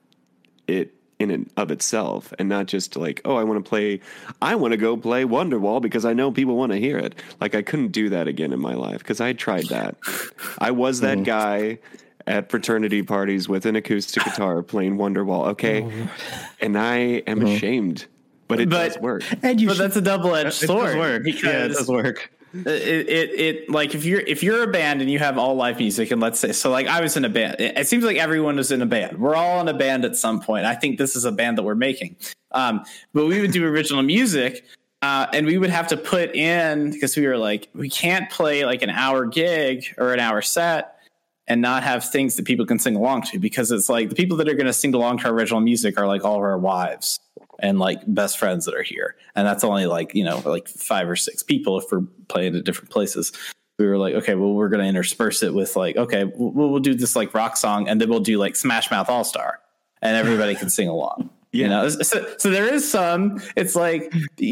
it in and of itself, and not just like, oh, I want to go play Wonderwall because I know people want to hear it. Like I couldn't do that again in my life because I tried that. I was that guy at fraternity parties with an acoustic guitar playing Wonderwall. Okay. And I am ashamed, but it does work. But that's a double-edged sword. It does work. Yeah, it does work. It like if you're a band and you have all live music, and let's say, so like I was in a band, it seems like everyone was in a band. We're all in a band at some point. I think this is a band that we're making. But we would do original music, and we would have to put in, because we were like, we can't play like an hour gig or an hour set and not have things that people can sing along to, because it's like the people that are going to sing along to our original music are like all of our wives and like best friends that are here. And that's only like, like 5 or 6 people if we're playing at different places. We were like, okay, well, we're going to intersperse it with like, okay, we'll do this like rock song, and then we'll do like Smash Mouth All Star, and everybody can sing along. Yeah. So there is some, it's like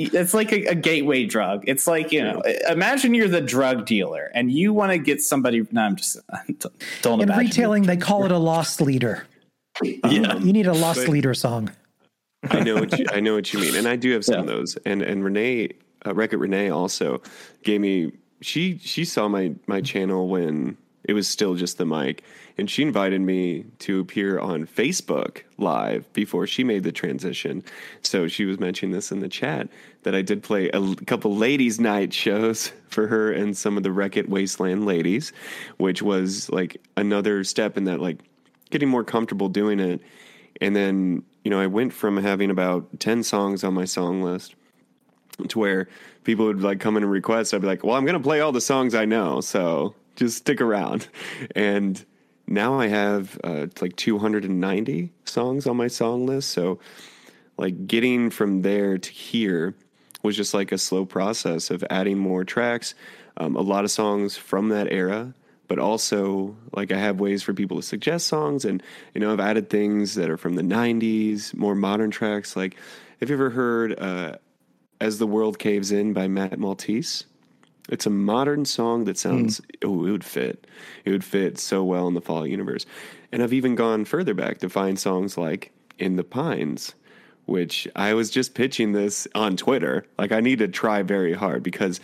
a gateway drug. It's like, imagine you're the drug dealer and you want to get somebody. No, I'm just, don't in imagine. Retailing, they call it a lost leader. Yeah. You need a lost leader song. I know what you mean. And I do have some of those. And Renee, Wreck-It Renee also gave me, she saw my channel when it was still just the mic, and she invited me to appear on Facebook Live before she made the transition. So she was mentioning this in the chat that I did play a couple ladies' night shows for her and some of the Wreck-It Wasteland ladies, which was like another step in that, like getting more comfortable doing it. And then, I went from having about 10 songs on my song list to where people would like come in and request. I'd be like, well, I'm going to play all the songs I know, so just stick around. And now I have like 290 songs on my song list. So like getting from there to here was just like a slow process of adding more tracks, a lot of songs from that era, but also like I have ways for people to suggest songs. And, I've added things that are from the 90s, more modern tracks. Like, have you ever heard As the World Caves In by Matt Maltese? It's a modern song that sounds, it would fit. It would fit so well in the Fallout universe. And I've even gone further back to find songs like In the Pines, which I was just pitching this on Twitter. Like, I need to try very hard because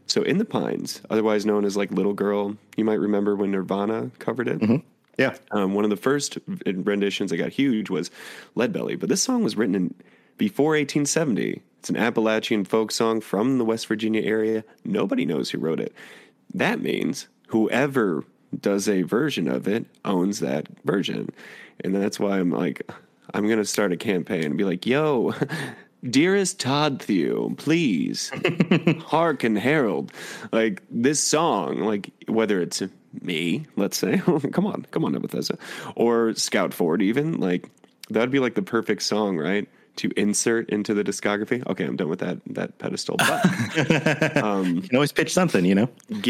So In the Pines, otherwise known as like Little Girl, you might remember when Nirvana covered it. Mm-hmm. Yeah. One of the first renditions that got huge was Leadbelly, but this song was written before 1870. It's an Appalachian folk song from the West Virginia area. Nobody knows who wrote it. That means whoever does a version of it owns that version. And that's why I'm like, I'm going to start a campaign and be like, yo, dearest Todd Thew, please hark and herald, like this song, like whether it's me, let's say, come on up with this, or Scout Ford, even, like that'd be like the perfect song, right, to insert into the discography. Okay, I'm done with that pedestal. But you can always pitch something, you know.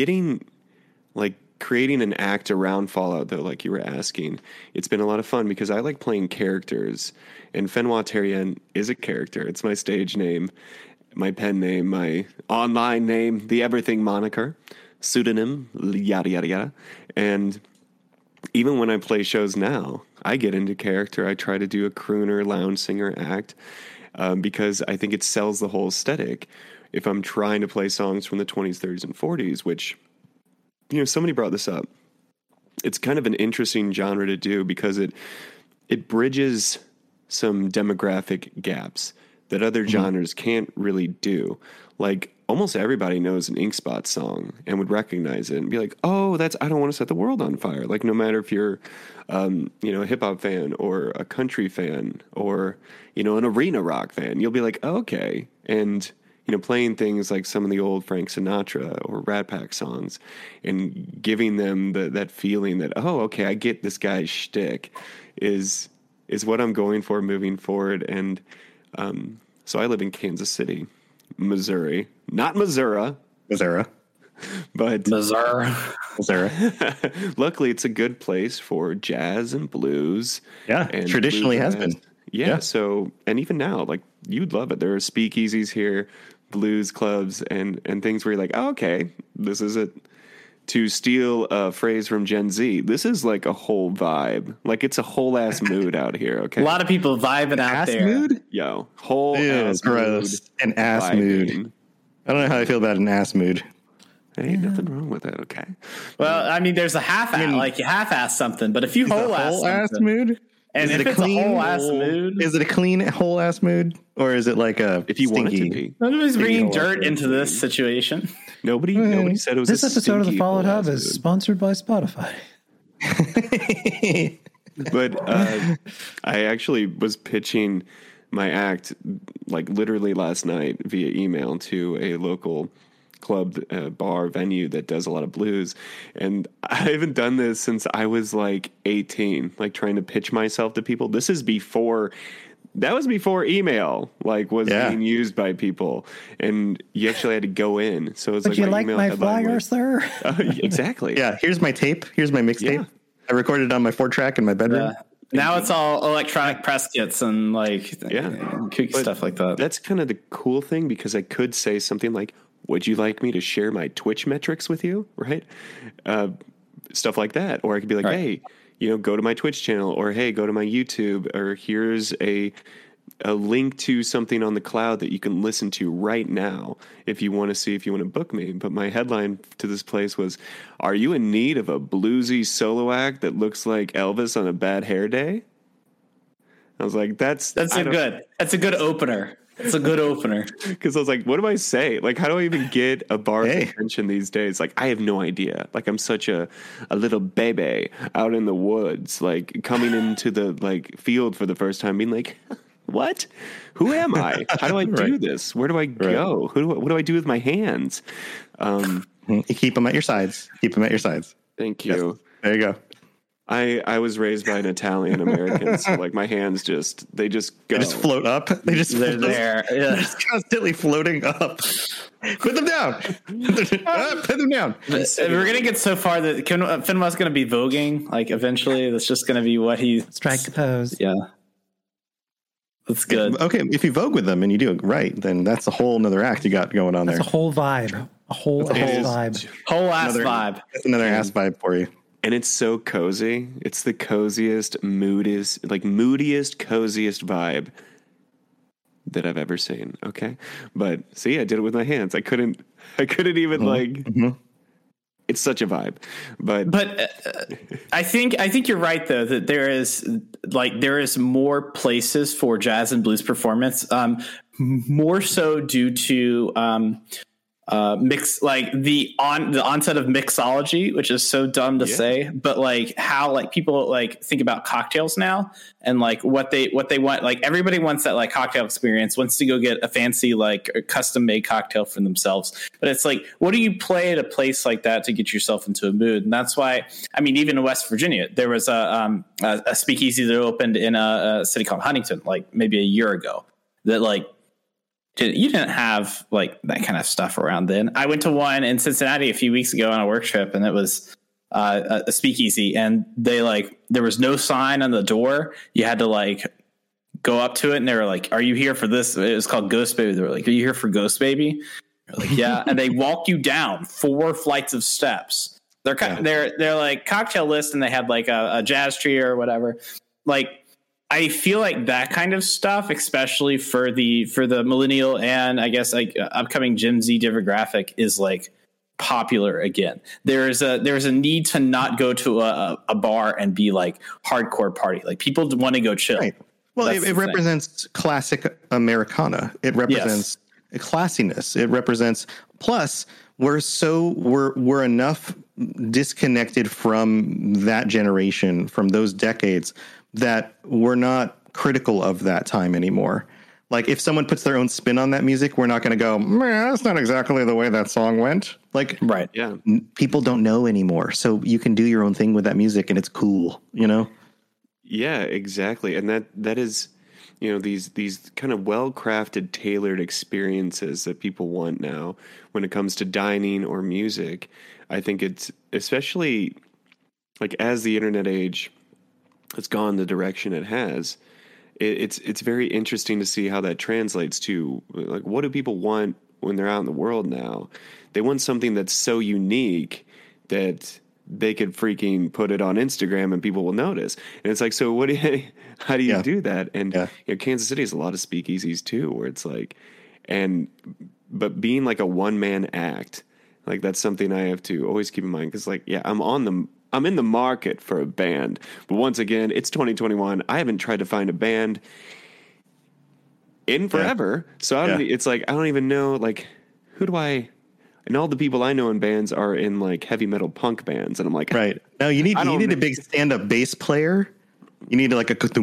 Creating an act around Fallout, though, like you were asking, it's been a lot of fun because I like playing characters, and Fenwa Terrien is a character. It's my stage name, my pen name, my online name, the everything moniker, pseudonym, yada, yada, yada. And even when I play shows now, I get into character. I try to do a crooner, lounge singer act because I think it sells the whole aesthetic. If I'm trying to play songs from the 20s, 30s, and 40s, which, you know, somebody brought this up. It's kind of an interesting genre to do because it bridges some demographic gaps that other genres can't really do. Like almost everybody knows an Ink Spot song and would recognize it and be like, "Oh, that's I Don't Want to Set the World on Fire." Like no matter if you're, a hip hop fan or a country fan or an arena rock fan, you'll be like, oh, "Okay," and playing things like some of the old Frank Sinatra or Rat Pack songs and giving them that feeling that, oh, okay, I get this guy's shtick is what I'm going for moving forward. And so I live in Kansas City, Missouri, not Missouri. But Missouri. Luckily, it's a good place for jazz and blues. Yeah, and traditionally has been. Yeah, so, and even now, like, you'd love it. There are speakeasies here, blues clubs, and things where you're like, oh, okay, this is it. To steal a phrase from Gen Z, this is like a whole vibe. Like, it's a whole ass mood out here, okay? A lot of people vibing out there. Mood? Yo, whole ass gross. Mood. An ass vibing. Mood. I don't know how I feel about an ass mood. Ain't nothing wrong with that, okay? Well, I mean, there's a like you half-ass something, but if you whole-ass mood? And if it's a whole-ass mood... Is it a clean, whole-ass mood? Or is it like a if you stinky? Want it to be. Nobody's bringing dirt into this situation. Nobody said it was this a episode of the Fallout Hub mood. is sponsored by Spotify. But I actually was pitching my act like literally last night via email to a local club, bar, venue that does a lot of blues. And I haven't done this since I was like 18, like trying to pitch myself to people. This is before... That was before email was being used by people, and you actually had to go in. So it's Would you like my flyer, sir? Exactly. Yeah. Here's my tape. Here's my mixtape. Yeah. I recorded on my 4-track in my bedroom. Now it's all electronic press kits and kooky stuff like that. That's kind of the cool thing because I could say something like, "Would you like me to share my Twitch metrics with you?" Right? Stuff like that, or I could be like, "Hey, go to my Twitch channel," or, "Hey, go to my YouTube," or, "Here's a link to something on the cloud that you can listen to right now if you want to book me." But my headline to this place was, "Are you in need of a bluesy solo act that looks like Elvis on a bad hair day?" I was like, that's a good opener. It's a good opener. Because I was like, what do I say? Like, how do I even get a bar's attention these days? Like, I have no idea. Like, I'm such a little baby out in the woods, like coming into the field for the first time, being like, what? Who am I? How do I do this? Where do I go? What do I do with my hands? You keep them at your sides. Thank you. Yes. There you go. I was raised by an Italian American, so my hands go. They just float up. They're there. Yeah. They're just constantly floating up. Put them down. Put them down. We're gonna get so far that Finwa's gonna be voguing. Eventually, that's just gonna be what he strike the pose. Yeah, that's good. Okay, if you vogue with them and you do it right, then that's a whole nother act you got going on there. That's a whole vibe. A whole vibe. Whole ass vibe. That's another ass vibe for you. And it's so cozy. It's the coziest, moodiest, coziest vibe that I've ever seen. Okay. But see, I did it with my hands. I couldn't even it's such a vibe, but I think you're right though, that there is more places for jazz and blues performance, more so due to, the onset of mixology, which is so dumb to say, but like how like people like think about cocktails now and like what they want. Like everybody wants that like cocktail experience, wants to go get a fancy like custom made cocktail for themselves. But it's like, what do you play at a place like that to get yourself into a mood? And that's why, I mean, even in West Virginia, there was a speakeasy that opened in a city called Huntington, like maybe a year ago, that like, you didn't have like that kind of stuff around then. I went to one in Cincinnati a few weeks ago on a work trip, and it was a speakeasy, and there was no sign on the door. You had to like go up to it, and they were like, "Are you here for this?" It was called Ghost Baby. They were like, "Are you here for Ghost Baby?" You're like, "Yeah," and they walk you down 4 flights of steps. They're like cocktail list, and they had like a jazz trio or whatever. Like, I feel like that kind of stuff, especially for the millennial and I guess like upcoming Gen Z demographic, is like popular again. There's a need to not go to a bar and be like hardcore party. Like people want to go chill. Right. Well, it represents classic Americana. It represents classiness. It represents, plus we're enough disconnected from that generation, from those decades, that we're not critical of that time anymore. Like if someone puts their own spin on that music, we're not going to go, man, that's not exactly the way that song went. Like, right. Yeah. People don't know anymore. So you can do your own thing with that music and it's cool, you know? Yeah, exactly. And that is, you know, these kind of well-crafted, tailored experiences that people want now when it comes to dining or music. I think it's especially like as the internet age has gone the direction it has, it's very interesting to see how that translates to like, what do people want when they're out in the world now? They want something that's so unique that they could freaking put it on Instagram and people will notice. And it's like, so how do you do that? And you know, Kansas City has a lot of speakeasies too, where it's like, but being like a one man act, like that's something I have to always keep in mind. Cause like, I'm in the market for a band, but once again, it's 2021. I haven't tried to find a band in forever. So it's like, I don't even know, like, and all the people I know in bands are in like heavy metal punk bands. And I'm like, right. No, you need a big stand-up bass player. You need like a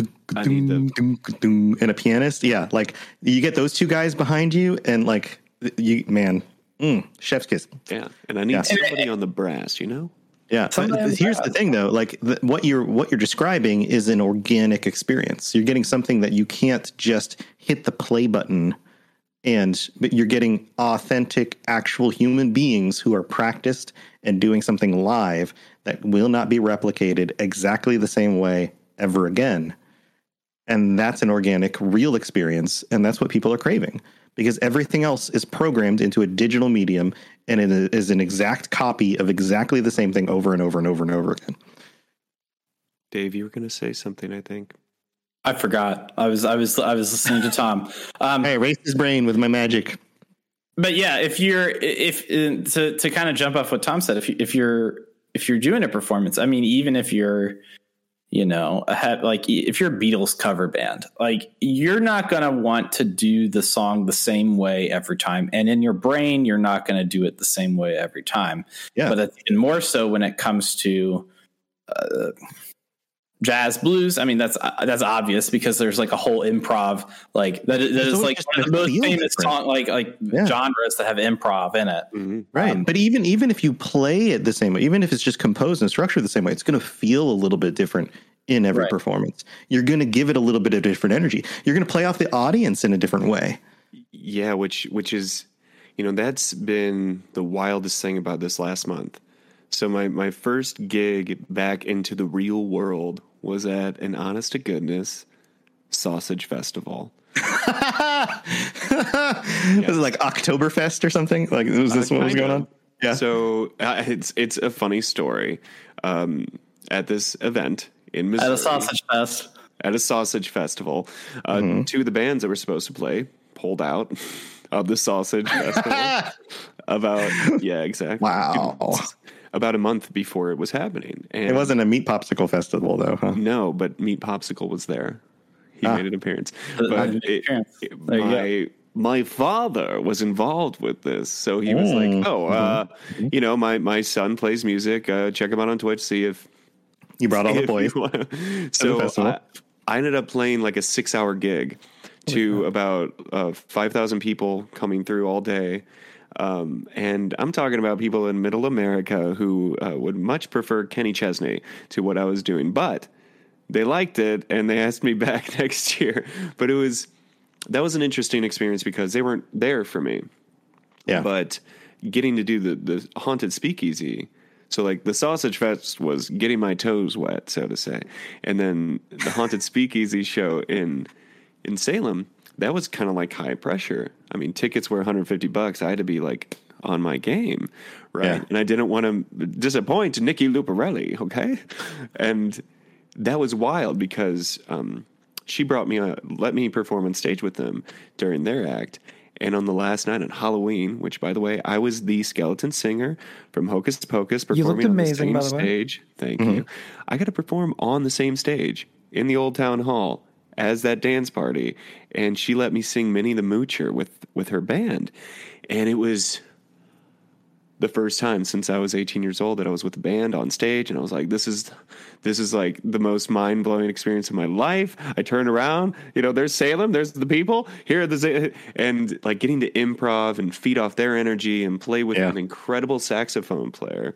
and a pianist. Yeah. Like you get those two guys behind you and like chef's kiss. Yeah. And I need somebody on the brass, you know? Yeah. Here's the thing though, like what you're describing is an organic experience. You're getting something that you can't just hit the play button but you're getting authentic, actual human beings who are practiced and doing something live that will not be replicated exactly the same way ever again. And that's an organic, real experience. And that's what people are craving, because everything else is programmed into a digital medium and it is an exact copy of exactly the same thing over and over and over and over again. Dave, you were going to say something, I think. I forgot. I was listening to Tom. I erased his brain with my magic. But yeah, to kind of jump off what Tom said, if you're doing a performance, I mean, even if you're, you know, if you're a Beatles cover band, like you're not going to want to do the song the same way every time. And in your brain, you're not going to do it the same way every time. Yeah. But and more so when it comes to jazz blues. I mean, that's obvious because there's like a whole improv, like that is like one of the most famous song, genres that have improv in it. Mm-hmm. Right. But even if you play it the same way, even if it's just composed and structured the same way, it's going to feel a little bit different in every performance. You're going to give it a little bit of different energy. You're going to play off the audience in a different way. Yeah. Which is, you know, that's been the wildest thing about this last month. So my first gig back into the real world was at an honest to goodness sausage festival. Was it like Oktoberfest or something? Like, was this what was going on? Yeah. So it's a funny story. At this event in Missouri, at a sausage fest. at a sausage festival. Two of the bands that were supposed to play pulled out of the sausage festival exactly. Wow. About a month before it was happening. And it wasn't a Meat Popsicle festival, though, huh? No, but Meat Popsicle was there. He made an appearance. My father was involved with this, so he was like, my son plays music. Check him out on Twitch, see if you brought all the boys. So I ended up playing like a 6-hour gig to about 5,000 people coming through all day. And I'm talking about people in middle America who would much prefer Kenny Chesney to what I was doing, but they liked it and they asked me back next year. But that was an interesting experience because they weren't there for me. Yeah. But getting to do the Haunted Speakeasy, so like the Sausage Fest was getting my toes wet, so to say. And then the Haunted Speakeasy show in Salem, that was kind of like high pressure. I mean, tickets were $150. I had to be like on my game, right? Yeah. And I didn't want to disappoint Nikki Luparelli, okay? And that was wild because she brought me let me perform on stage with them during their act. And on the last night on Halloween, which, by the way, I was the skeleton singer from Hocus Pocus performing on the same stage. Thank you. I got to perform on the same stage in the Old Town Hall as that dance party. And she let me sing Minnie the Moocher with her band. And it was the first time since I was 18 years old that I was with a band on stage, and I was like, this is like the most mind-blowing experience of my life. I turned around, there's Salem, there's the people, here are and like getting to improv and feed off their energy and play with an incredible saxophone player.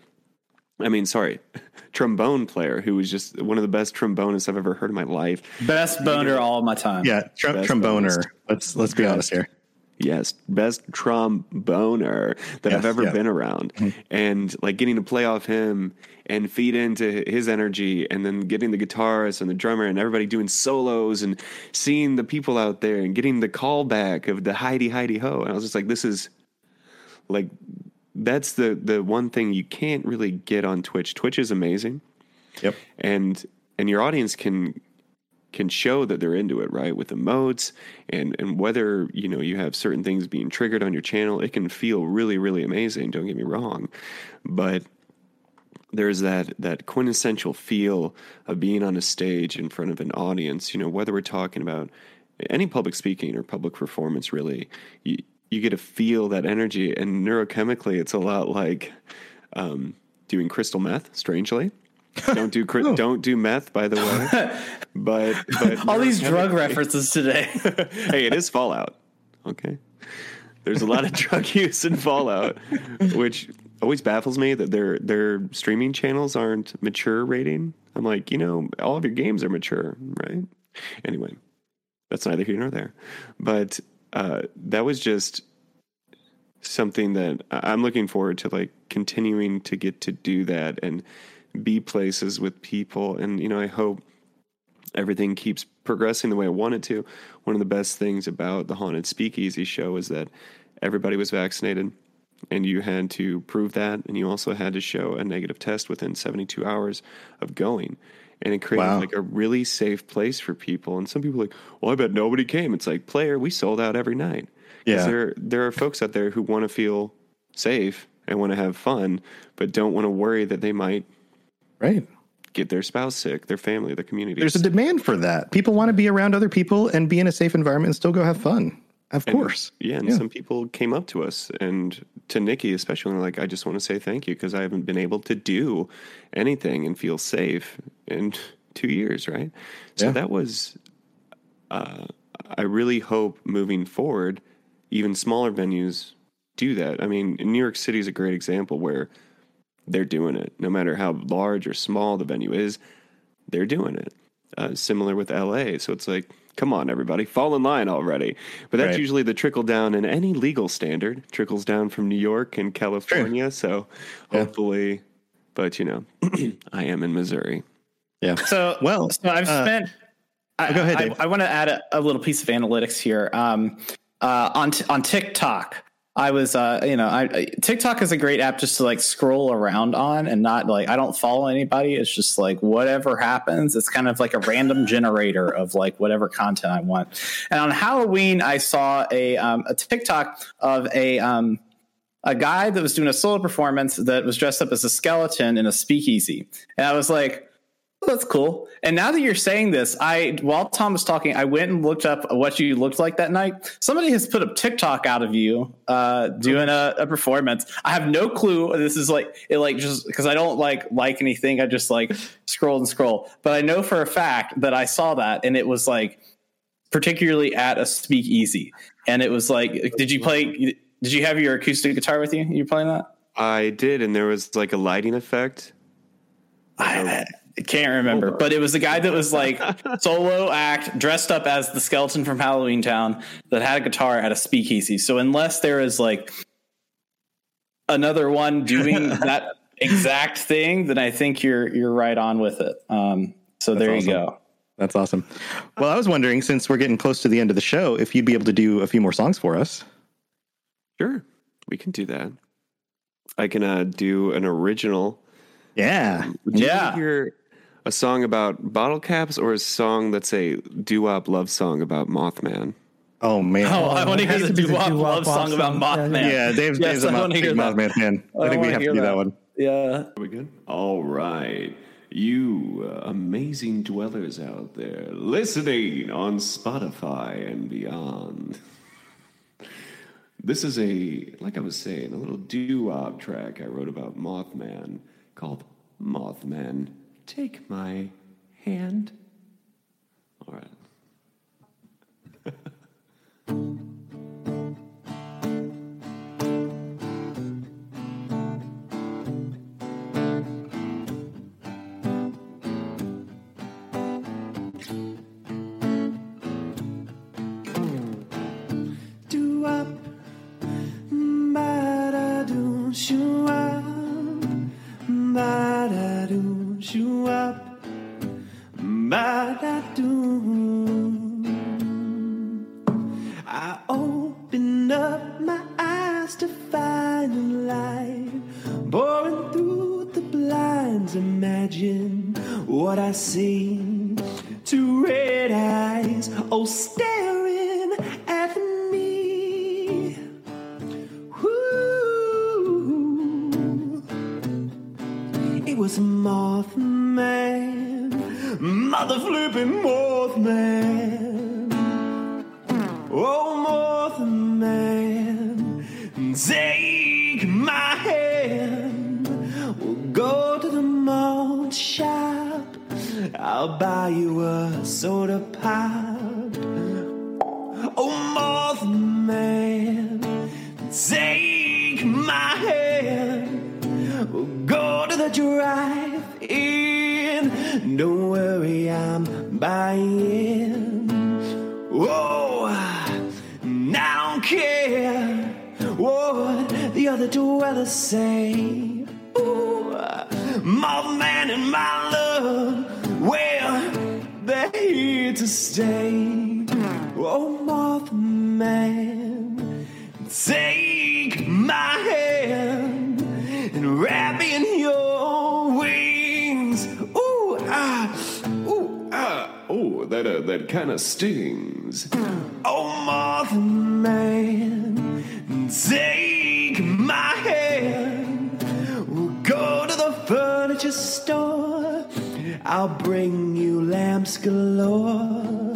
Trombone player who was just one of the best trombonists I've ever heard in my life. Best boner all my time. Yeah, tromboner. Let's be honest here. Yes, best tromboner that I've ever been around. And like getting to play off him and feed into his energy, and then getting the guitarist and the drummer and everybody doing solos and seeing the people out there and getting the callback of the Heidi Heidi Ho. And I was just like, this is like, that's the one thing you can't really get on Twitch. Twitch is amazing. Yep. And your audience can show that they're into it, right? With emotes and whether, you have certain things being triggered on your channel, it can feel really, really amazing. Don't get me wrong. But there's that quintessential feel of being on a stage in front of an audience, whether we're talking about any public speaking or public performance, really, you get to feel that energy. And neurochemically, it's a lot like doing crystal meth, strangely. Don't do meth, by the way. But all these drug references today. Hey, it is Fallout. Okay, there's a lot of drug use in Fallout, which always baffles me that their streaming channels aren't mature rating. I'm like, all of your games are mature, right? Anyway, that's neither here nor there. But that was just something that I'm looking forward to, like continuing to get to do that and be places with people. And, I hope everything keeps progressing the way I want it to. One of the best things about the Haunted Speakeasy show is that everybody was vaccinated, and you had to prove that. And you also had to show a negative test within 72 hours of going. And it created like a really safe place for people. And some people are like, well, I bet nobody came. It's like, player, we sold out every night. Yeah. There are folks out there who want to feel safe and want to have fun, but don't want to worry that they might get their spouse sick, their family, their community. There's a demand for that. People want to be around other people and be in a safe environment and still go have fun. Of course. And some people came up to us, and to Nikki especially, like, I just want to say thank you because I haven't been able to do anything and feel safe in 2 years, right? So that was, I really hope moving forward, even smaller venues do that. I mean, New York City is a great example where they're doing it. No matter how large or small the venue is, they're doing it. Similar with LA. So it's like, come on, everybody, fall in line already. But that's usually the trickle down in any legal standard. Trickles down from New York and California. So hopefully, but I am in Missouri. Yeah. So I've spent. Go ahead, Dave. I want to add a little piece of analytics here. On TikTok, I was, TikTok is a great app just to like scroll around on and not like, I don't follow anybody. It's just like whatever happens. It's kind of like a random generator of like whatever content I want. And on Halloween, I saw a TikTok of a guy that was doing a solo performance that was dressed up as a skeleton in a speakeasy. And I was like, oh, that's cool. And now that you're saying this, while Tom was talking, I went and looked up what you looked like that night. Somebody has put a TikTok out of you doing a performance. I have no clue. This is like it, like just because I don't like anything. I just like scroll and scroll. But I know for a fact that I saw that, and it was like particularly at a speakeasy, and it was like, did you have your acoustic guitar with you? You were playing that? I did, and there was like a lighting effect. I can't remember, but it was the guy that was like solo act dressed up as the skeleton from Halloween Town that had a guitar at a speakeasy. So unless there is like another one doing that exact thing, then I think you're right on with it. So there you go. That's awesome. Well, I was wondering, since we're getting close to the end of the show, if you'd be able to do a few more songs for us. Sure, we can do that. I can do an original. Yeah. Would you hear a song about bottle caps or a song that's a doo-wop love song about Mothman? Oh, man. Oh, I want to hear the doo-wop love song about Mothman. Yeah, Dave's a big Mothman fan. I think we have to do that one. Yeah. Are we good? All right. You amazing dwellers out there listening on Spotify and beyond. This is like I was saying, a little doo-wop track I wrote about Mothman called Mothman, Take My Hand. All right. Do-wop, ba-da-doo, shoo-wop, ba-da-doo, shoo-wop, ba-da-doo. I open up my eyes to find a light pouring through the blinds. Imagine what I see. Two red eyes, oh, staring at me. Woo. It was Mothman, mother flipping Mothman. Oh, Mothman, take my hand. We'll go to the malt shop. I'll buy you a soda pop. Oh, Mothman, take my hand. We'll go to the drive-in. Don't worry, I'm buying. Whoa, and I don't care what the other dwellers say. Ooh, Mothman and my love, well, they're here to stay. Oh, Mothman, take my hand and wrap me in your wings. Ooh, oh, that kind of stings. Oh, Mothman, take my hand. We'll go to the furniture store. I'll bring you lamps galore.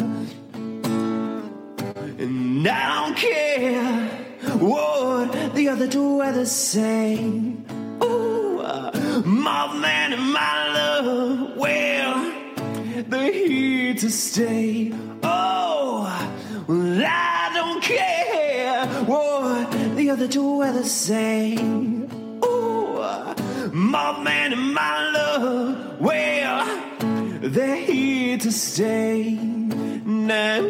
And I don't care what the other dwellers say. Ooh, Mothman and my love, well, they're here to stay. Oh, well, I don't care what the other dwellers say. Ooh, Mothman and my love, well, they're here to stay. Now,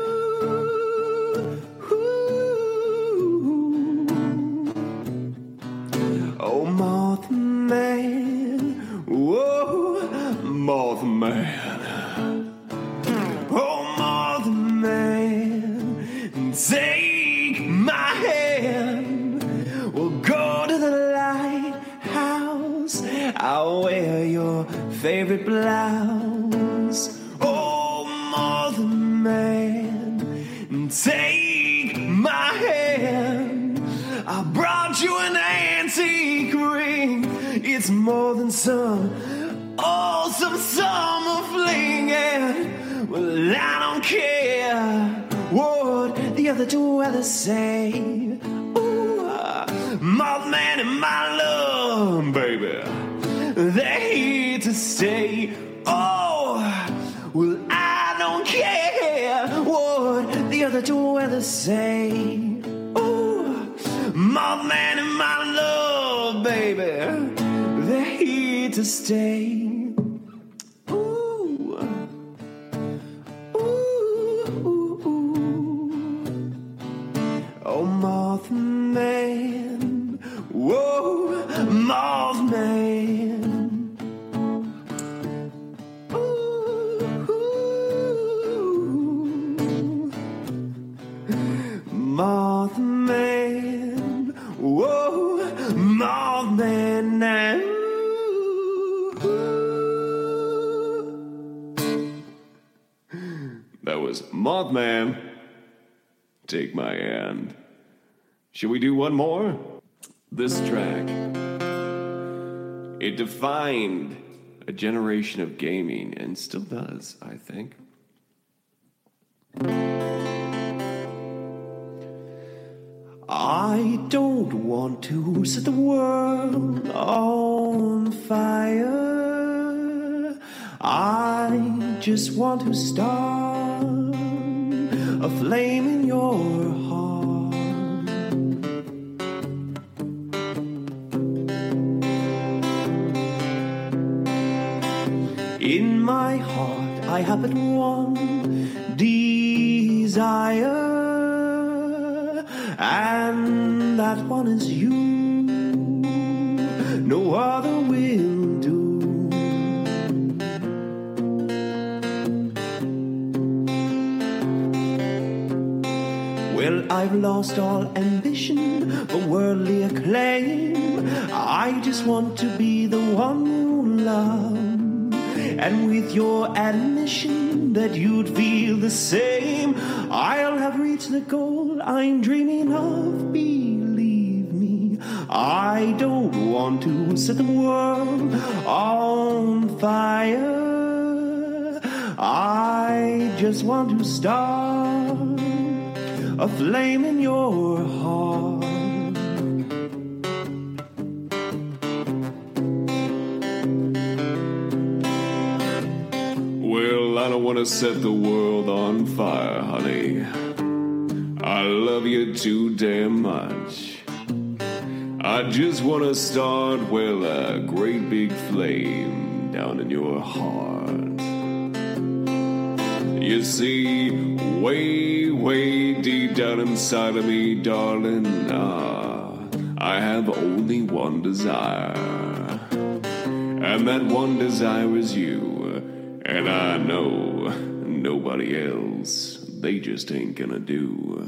oh, Mothman, whoa, Mothman. Oh, Mothman, take my hand. wear your favorite blouse. Oh, more than man, take my hand. I brought you an antique ring. It's more than some summer fling. And, well, I don't care what the other two others say. Ooh, Mothman and my love, baby, they're here to stay. Oh, well, I don't care what the other two others say. Oh, Mothman and my love, baby, they're here to stay. Ooh, ooh, ooh, ooh. Oh, Mothman, whoa, Mothman. Mothman, whoa, Mothman now. That was Mothman, Take My Hand. Should we do one more? This track, it defined a generation of gaming and still does, I think. I don't want to set the world on fire. I just want to start a flame in your heart. In my heart I have but one desire, and that one is you. No other will do. Well, I've lost all ambition for worldly acclaim. I just want to be the one you love. And with your admission that you'd feel the same, I'll have reached the goal I'm dreaming of. Believe me, I don't want to set the world on fire. I just want to start a flame in your heart. Well, I don't want to set the world on fire, honey. I love you too damn much. I just want to start, well, a great big flame down in your heart. You see, way, way deep down inside of me, darling, I have only one desire. And that one desire is you. And I know nobody else, they just ain't gonna do.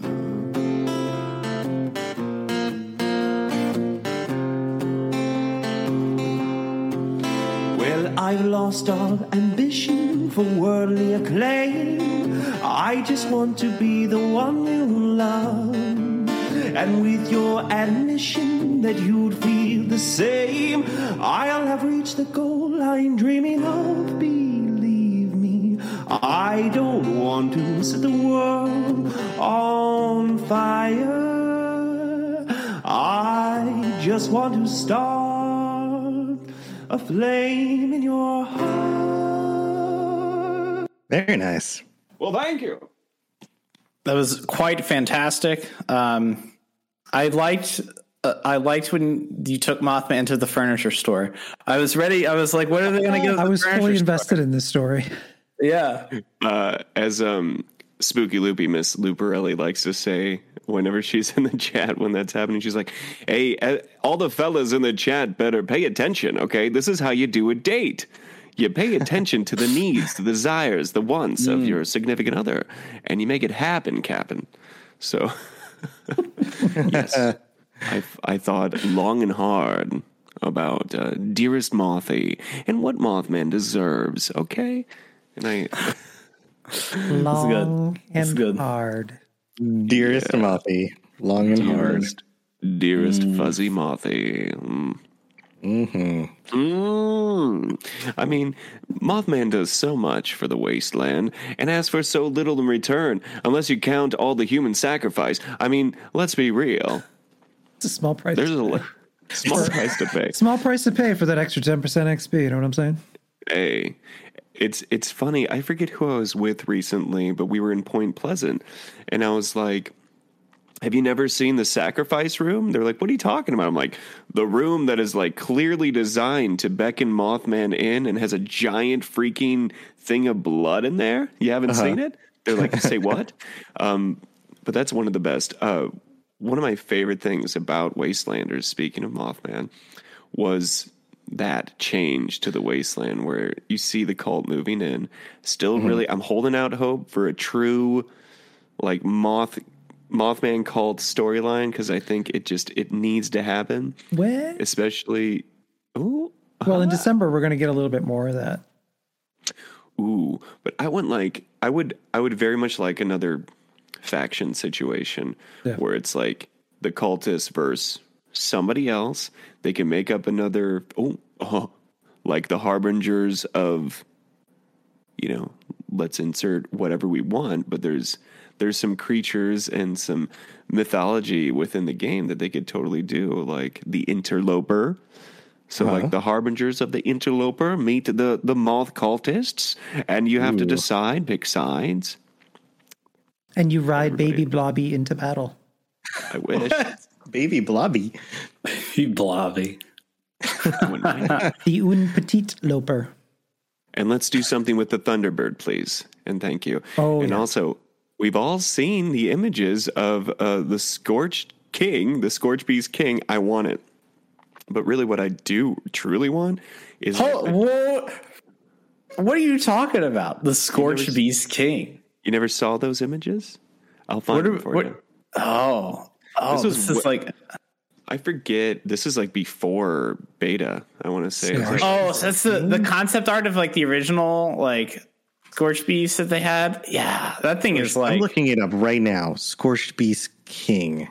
Well, I've lost all ambition for worldly acclaim. I just want to be the one you love. And with your admission that you'd feel the same, I'll have reached the goal I'm dreaming of. Believe me, I don't want to set the world on fire. I just want to start a flame in your heart. Very nice. Well, thank you. That was quite fantastic. I liked when you took Mothman to the furniture store. I was ready. I was like, what are they going to give? I was fully invested in this story. Yeah. As Spooky Loopy, Miss Luparelli likes to say whenever she's in the chat when that's happening, she's like, hey, all the fellas in the chat better pay attention, okay? This is how you do a date. You pay attention to the needs, the desires, the wants of your significant other, and you make it happen, Captain. So, yes, I thought long and hard about Dearest Mothy and what Mothman deserves, okay? And I... Long That's and good. hard. Dearest Mothy, long and hard. Dearest Fuzzy Mothy. I mean, Mothman does so much for the wasteland and asks for so little in return, unless you count all the human sacrifice. I mean, let's be real. It's a small price. There's a small price to pay. Small price to pay for that extra 10% XP. You know what I'm saying? Hey, it's funny. I forget who I was with recently, but we were in Point Pleasant, and I was like, have you never seen the sacrifice room? They're like, what are you talking about? I'm like, the room that is like clearly designed to beckon Mothman in and has a giant freaking thing of blood in there. You haven't seen it? They're like, say what? But that's one of the best. One of my favorite things about Wastelanders, speaking of Mothman, was that change to the wasteland where you see the cult moving in. Still really, I'm holding out hope for a true like Mothman cult storyline, because I think it needs to happen. When? Especially, Well, in December we're going to get a little bit more of that. But I would very much like another faction situation where it's like the cultists versus somebody else. They can make up another like the harbingers of, let's insert whatever we want, but there's some creatures and some mythology within the game that they could totally do, like the interloper. So like the harbingers of the interloper meet the moth cultists, and you have to decide, pick sides. And you ride Baby Blobby into battle. I wish. Baby Blobby. Baby Blobby. The Un Petit Loper. And let's do something with the Thunderbird, please. And thank you. Also, we've all seen the images of the Scorched King, the Scorched Beast King. I want it. But really what I do truly want is... What are you talking about? The Scorched Beast King. You never saw those images? I'll find them for you. This is like... I forget. This is like before beta, I want to say. So that's the concept art of like the original like Scorched Beast that they had. Yeah, that thing is like... I'm looking it up right now. Scorched Beast King.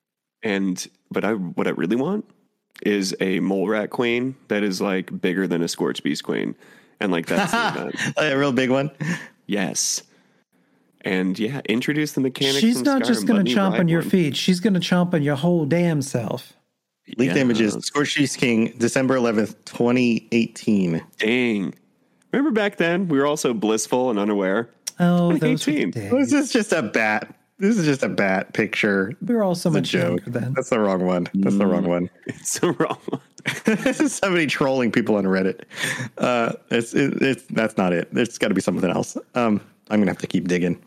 But what I really want is a mole rat queen that is like bigger than a Scorched Beast queen. And like that's a real big one. Yes. And introduce the mechanics. She's not just going to chomp on your feet. She's going to chomp on your whole damn self. Leaked images. Scorched Beast King, December 11th, 2018. Dang. Remember back then? We were all so blissful and unaware. Oh, 2018. This is just a bat. This is just a bat picture. We were all so much younger then. That's the wrong one. That's the wrong one. It's the wrong one. This is somebody trolling people on Reddit. That's not it. There's got to be something else. I'm going to have to keep digging.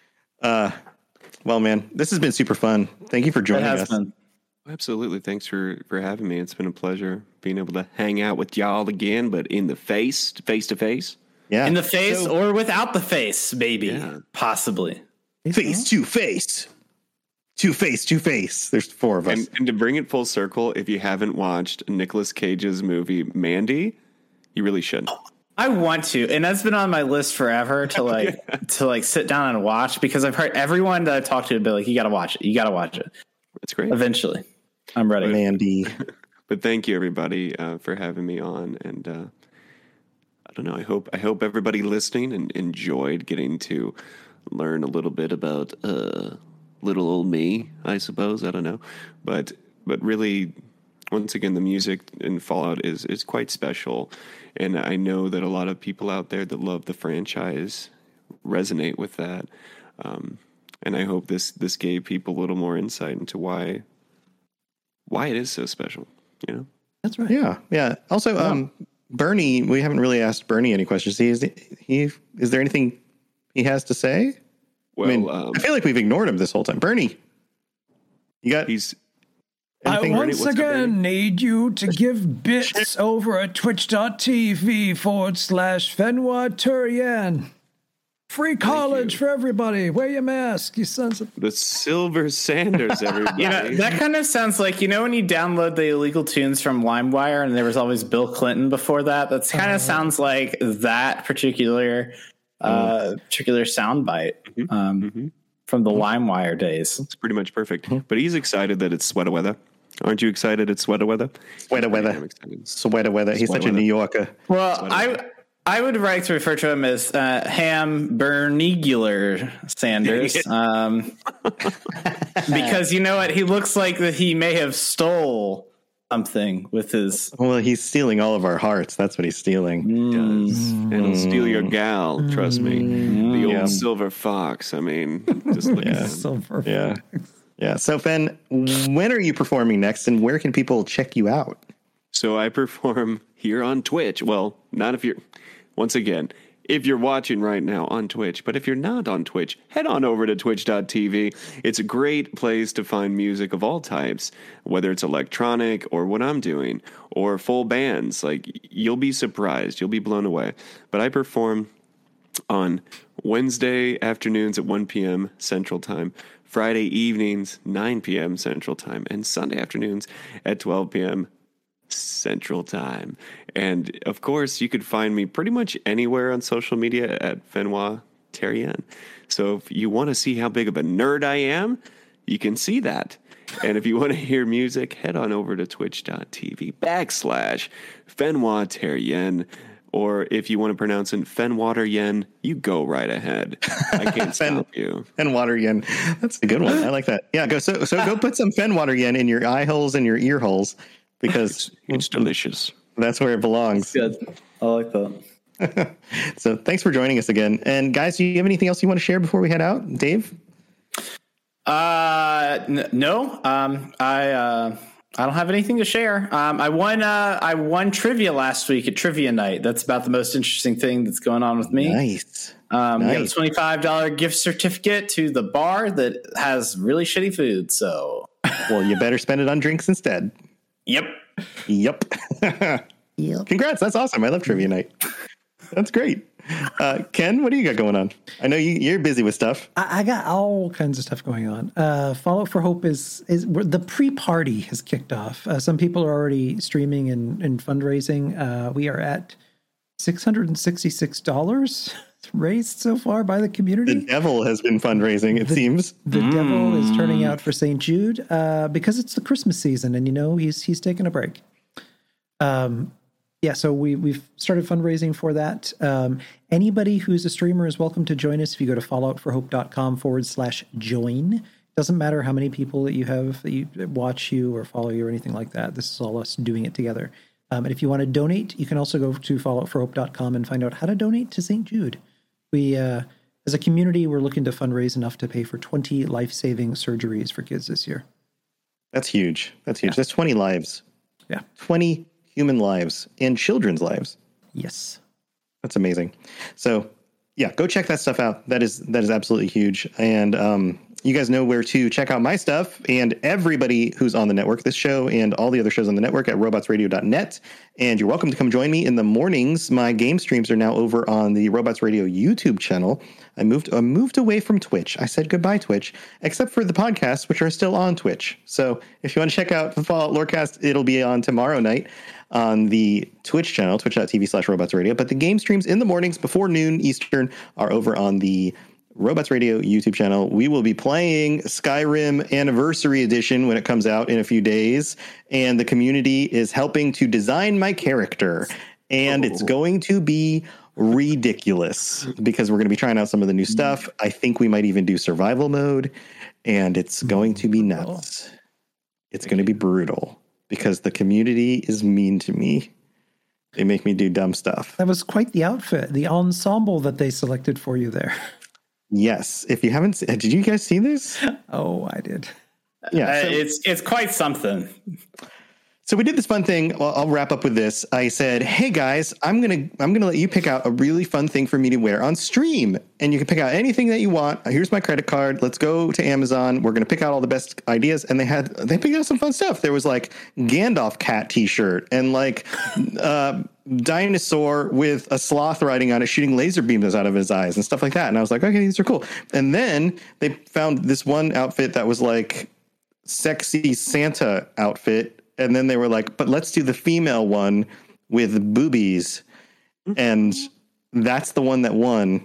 Well, man, this has been super fun. Thank you for joining us. Absolutely. Thanks for having me. It's been a pleasure being able to hang out with y'all again, but in the face to face. Yeah. In the face or without the face, maybe. Yeah. Possibly. Face to face. To face. There's four of us. And to bring it full circle, if you haven't watched Nicolas Cage's movie Mandy, you really should. I want to, and that's been on my list forever to sit down and watch, because I've heard everyone that I've talked to be like, you got to watch it. You got to watch it. That's great. Eventually. I'm ready. Mandy. But thank you everybody for having me on. And I don't know. I hope everybody listening and enjoyed getting to learn a little bit about little old me, I suppose. I don't know. But really, once again, the music in Fallout is quite special. And I know that a lot of people out there that love the franchise resonate with that. And I hope this gave people a little more insight into why it is so special, That's right. Yeah. Also, Bernie, we haven't really asked Bernie any questions. Is there anything he has to say? Well, I feel like we've ignored him this whole time. Bernie, I once again need you to give bits over at twitch.tv/Fenwa Turian. Free college for everybody. Wear your mask, you sons of... The Silver Sanders, everybody. That kind of sounds like, when you download the illegal tunes from LimeWire and there was always Bill Clinton before that. That's kind of sounds like that particular soundbite from the LimeWire days. It's pretty much perfect. But he's excited that it's sweater weather. Aren't you excited it's sweater weather? Sweater weather. Sweater weather. He's such a New Yorker. Well, I would like to refer to him as Ham Bernigular Sanders, because you know what? He looks like that he may have stole something with his... Well, he's stealing all of our hearts. That's what he's stealing. He does. And he'll steal your gal, trust me. The old silver fox. I mean, just look at him. Silver fox. Yeah. So, Fen, when are you performing next, and where can people check you out? So I perform here on Twitch. Well, not if you're... Once again, if you're watching right now on Twitch, but if you're not on Twitch, head on over to twitch.tv. It's a great place to find music of all types, whether it's electronic or what I'm doing, or full bands. Like, you'll be surprised. You'll be blown away. But I perform on Wednesday afternoons at 1 p.m. Central Time, Friday evenings, 9 p.m. Central Time, and Sunday afternoons at 12 p.m. Central Time. And of course, you could find me pretty much anywhere on social media at Fenwa Terrien. So if you want to see how big of a nerd I am, you can see that. And if you want to hear music, head on over to twitch.tv/Fenwa Terrien. Or if you want to pronounce it Fenwater Yen, you go right ahead. I can't stop you. Fenwater Yen. That's a good one. I like that. Yeah, go go put some Fenwater Yen in your eye holes and your ear holes, because it's delicious. That's where it belongs. Good. I like that. So thanks for joining us again. And guys, do you have anything else you want to share before we head out? Dave? No. I don't have anything to share. I won trivia last week at Trivia Night. That's about the most interesting thing that's going on with me. Nice. We got a $25 gift certificate to the bar that has really shitty food. So, well, you better spend it on drinks instead. Yep. Congrats. That's awesome. I love Trivia Night. That's great. Ken, what do you got going on? I know you're busy with stuff. I got all kinds of stuff going on. Fallout for Hope is the pre-party has kicked off. Some people are already streaming and fundraising. We are at $666 raised so far by the community. The devil has been fundraising, it seems. The devil is turning out for St. Jude because it's the Christmas season, and he's taking a break. So we've started fundraising for that. Anybody who's a streamer is welcome to join us if you go to falloutforhope.com/join. Doesn't matter how many people that you have that you watch you or follow you or anything like that. This is all us doing it together. And if you want to donate, you can also go to falloutforhope.com and find out how to donate to St. Jude. We, as a community, we're looking to fundraise enough to pay for 20 life-saving surgeries for kids this year. That's huge. That's huge. Yeah. That's 20 lives. Yeah. 20 human lives and children's lives. Yes. That's amazing. So, yeah, go check that stuff out. That is absolutely huge. And you guys know where to check out my stuff and everybody who's on the network, this show and all the other shows on the network at robotsradio.net. And you're welcome to come join me in the mornings. My game streams are now over on the Robots Radio YouTube channel. I moved away from Twitch. I said goodbye, Twitch, except for the podcasts, which are still on Twitch. So if you want to check out the Fallout Lorecast, it'll be on tomorrow night on the Twitch channel, twitch.tv/robotsradio. But the game streams in the mornings before noon Eastern are over on the Robots Radio YouTube channel. We will be playing Skyrim Anniversary Edition when it comes out in a few days, and the community is helping to design my character, and it's going to be ridiculous because we're going to be trying out some of the new stuff. I think we might even do survival mode, and it's going to be nuts. It's going to be brutal because the community is mean to me. They make me do dumb stuff. That was quite the outfit, the ensemble that they selected for you there. Yes. If you haven't, did you guys see this? Oh, I did. Yeah. It's quite something. So we did this fun thing. I'll wrap up with this. I said, "Hey guys, I'm gonna let you pick out a really fun thing for me to wear on stream, and you can pick out anything that you want. Here's my credit card. Let's go to Amazon. We're gonna pick out all the best ideas." And they picked out some fun stuff. There was like Gandalf cat T-shirt and like dinosaur with a sloth riding on it, shooting laser beams out of his eyes and stuff like that. And I was like, okay, these are cool. And then they found this one outfit that was like sexy Santa outfit. And then they were like, but let's do the female one with boobies. And that's the one that won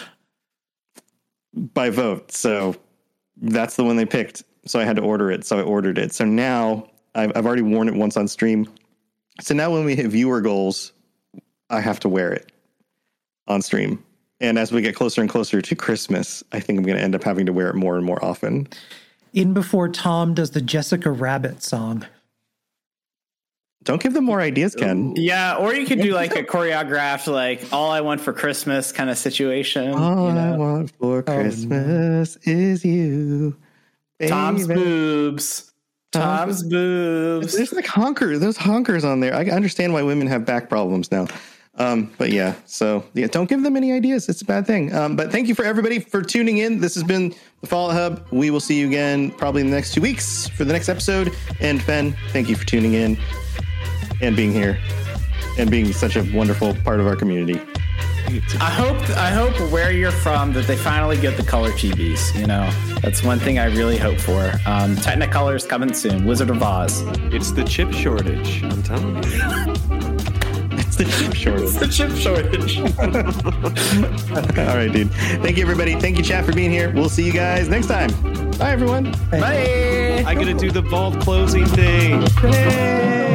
by vote. So that's the one they picked. So I had to order it. So I ordered it. So now I've already worn it once on stream. So now when we hit viewer goals, I have to wear it on stream. And as we get closer and closer to Christmas, I think I'm going to end up having to wear it more and more often. In before Tom does the Jessica Rabbit song. Don't give them more ideas, Ken. Yeah, or you could do like a choreographed, like all I want for Christmas kind of situation. All I want for Christmas is you. Baby. Tom's boobs. Tom's boobs. There's like there's honkers on there. I understand why women have back problems now. But yeah, so yeah, don't give them any ideas. It's a bad thing. But thank you for everybody for tuning in. This has been the Fallout Hub. We will see you again probably in the next 2 weeks for the next episode. And Ben, thank you for tuning in and being here and being such a wonderful part of our community. I hope where you're from that they finally get the color TVs. You know, that's one thing I really hope for. Technicolor's coming soon. Wizard of Oz. It's the chip shortage. I'm telling you. It's the chip shortage. It's the chip shortage. All right, dude. Thank you, everybody. Thank you, chat, for being here. We'll see you guys next time. Bye, everyone. Bye. I gotta do the vault closing thing. Yay.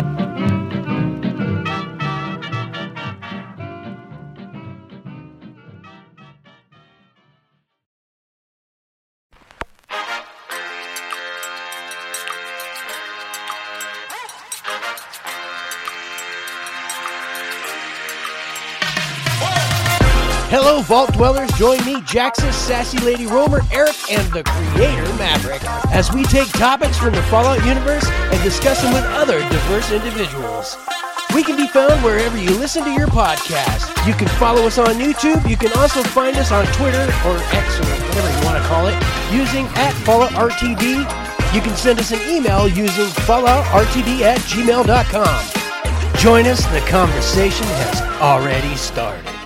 Hello, Vault Dwellers. Join me, Jaxus, Sassy Lady Romer, Eric, and the Creator Maverick as we take topics from the Fallout universe and discuss them with other diverse individuals. We can be found wherever you listen to your podcast. You can follow us on YouTube. You can also find us on Twitter or X or whatever you want to call it using @FalloutRTD. You can send us an email using falloutrtd@gmail.com. Join us. The conversation has already started.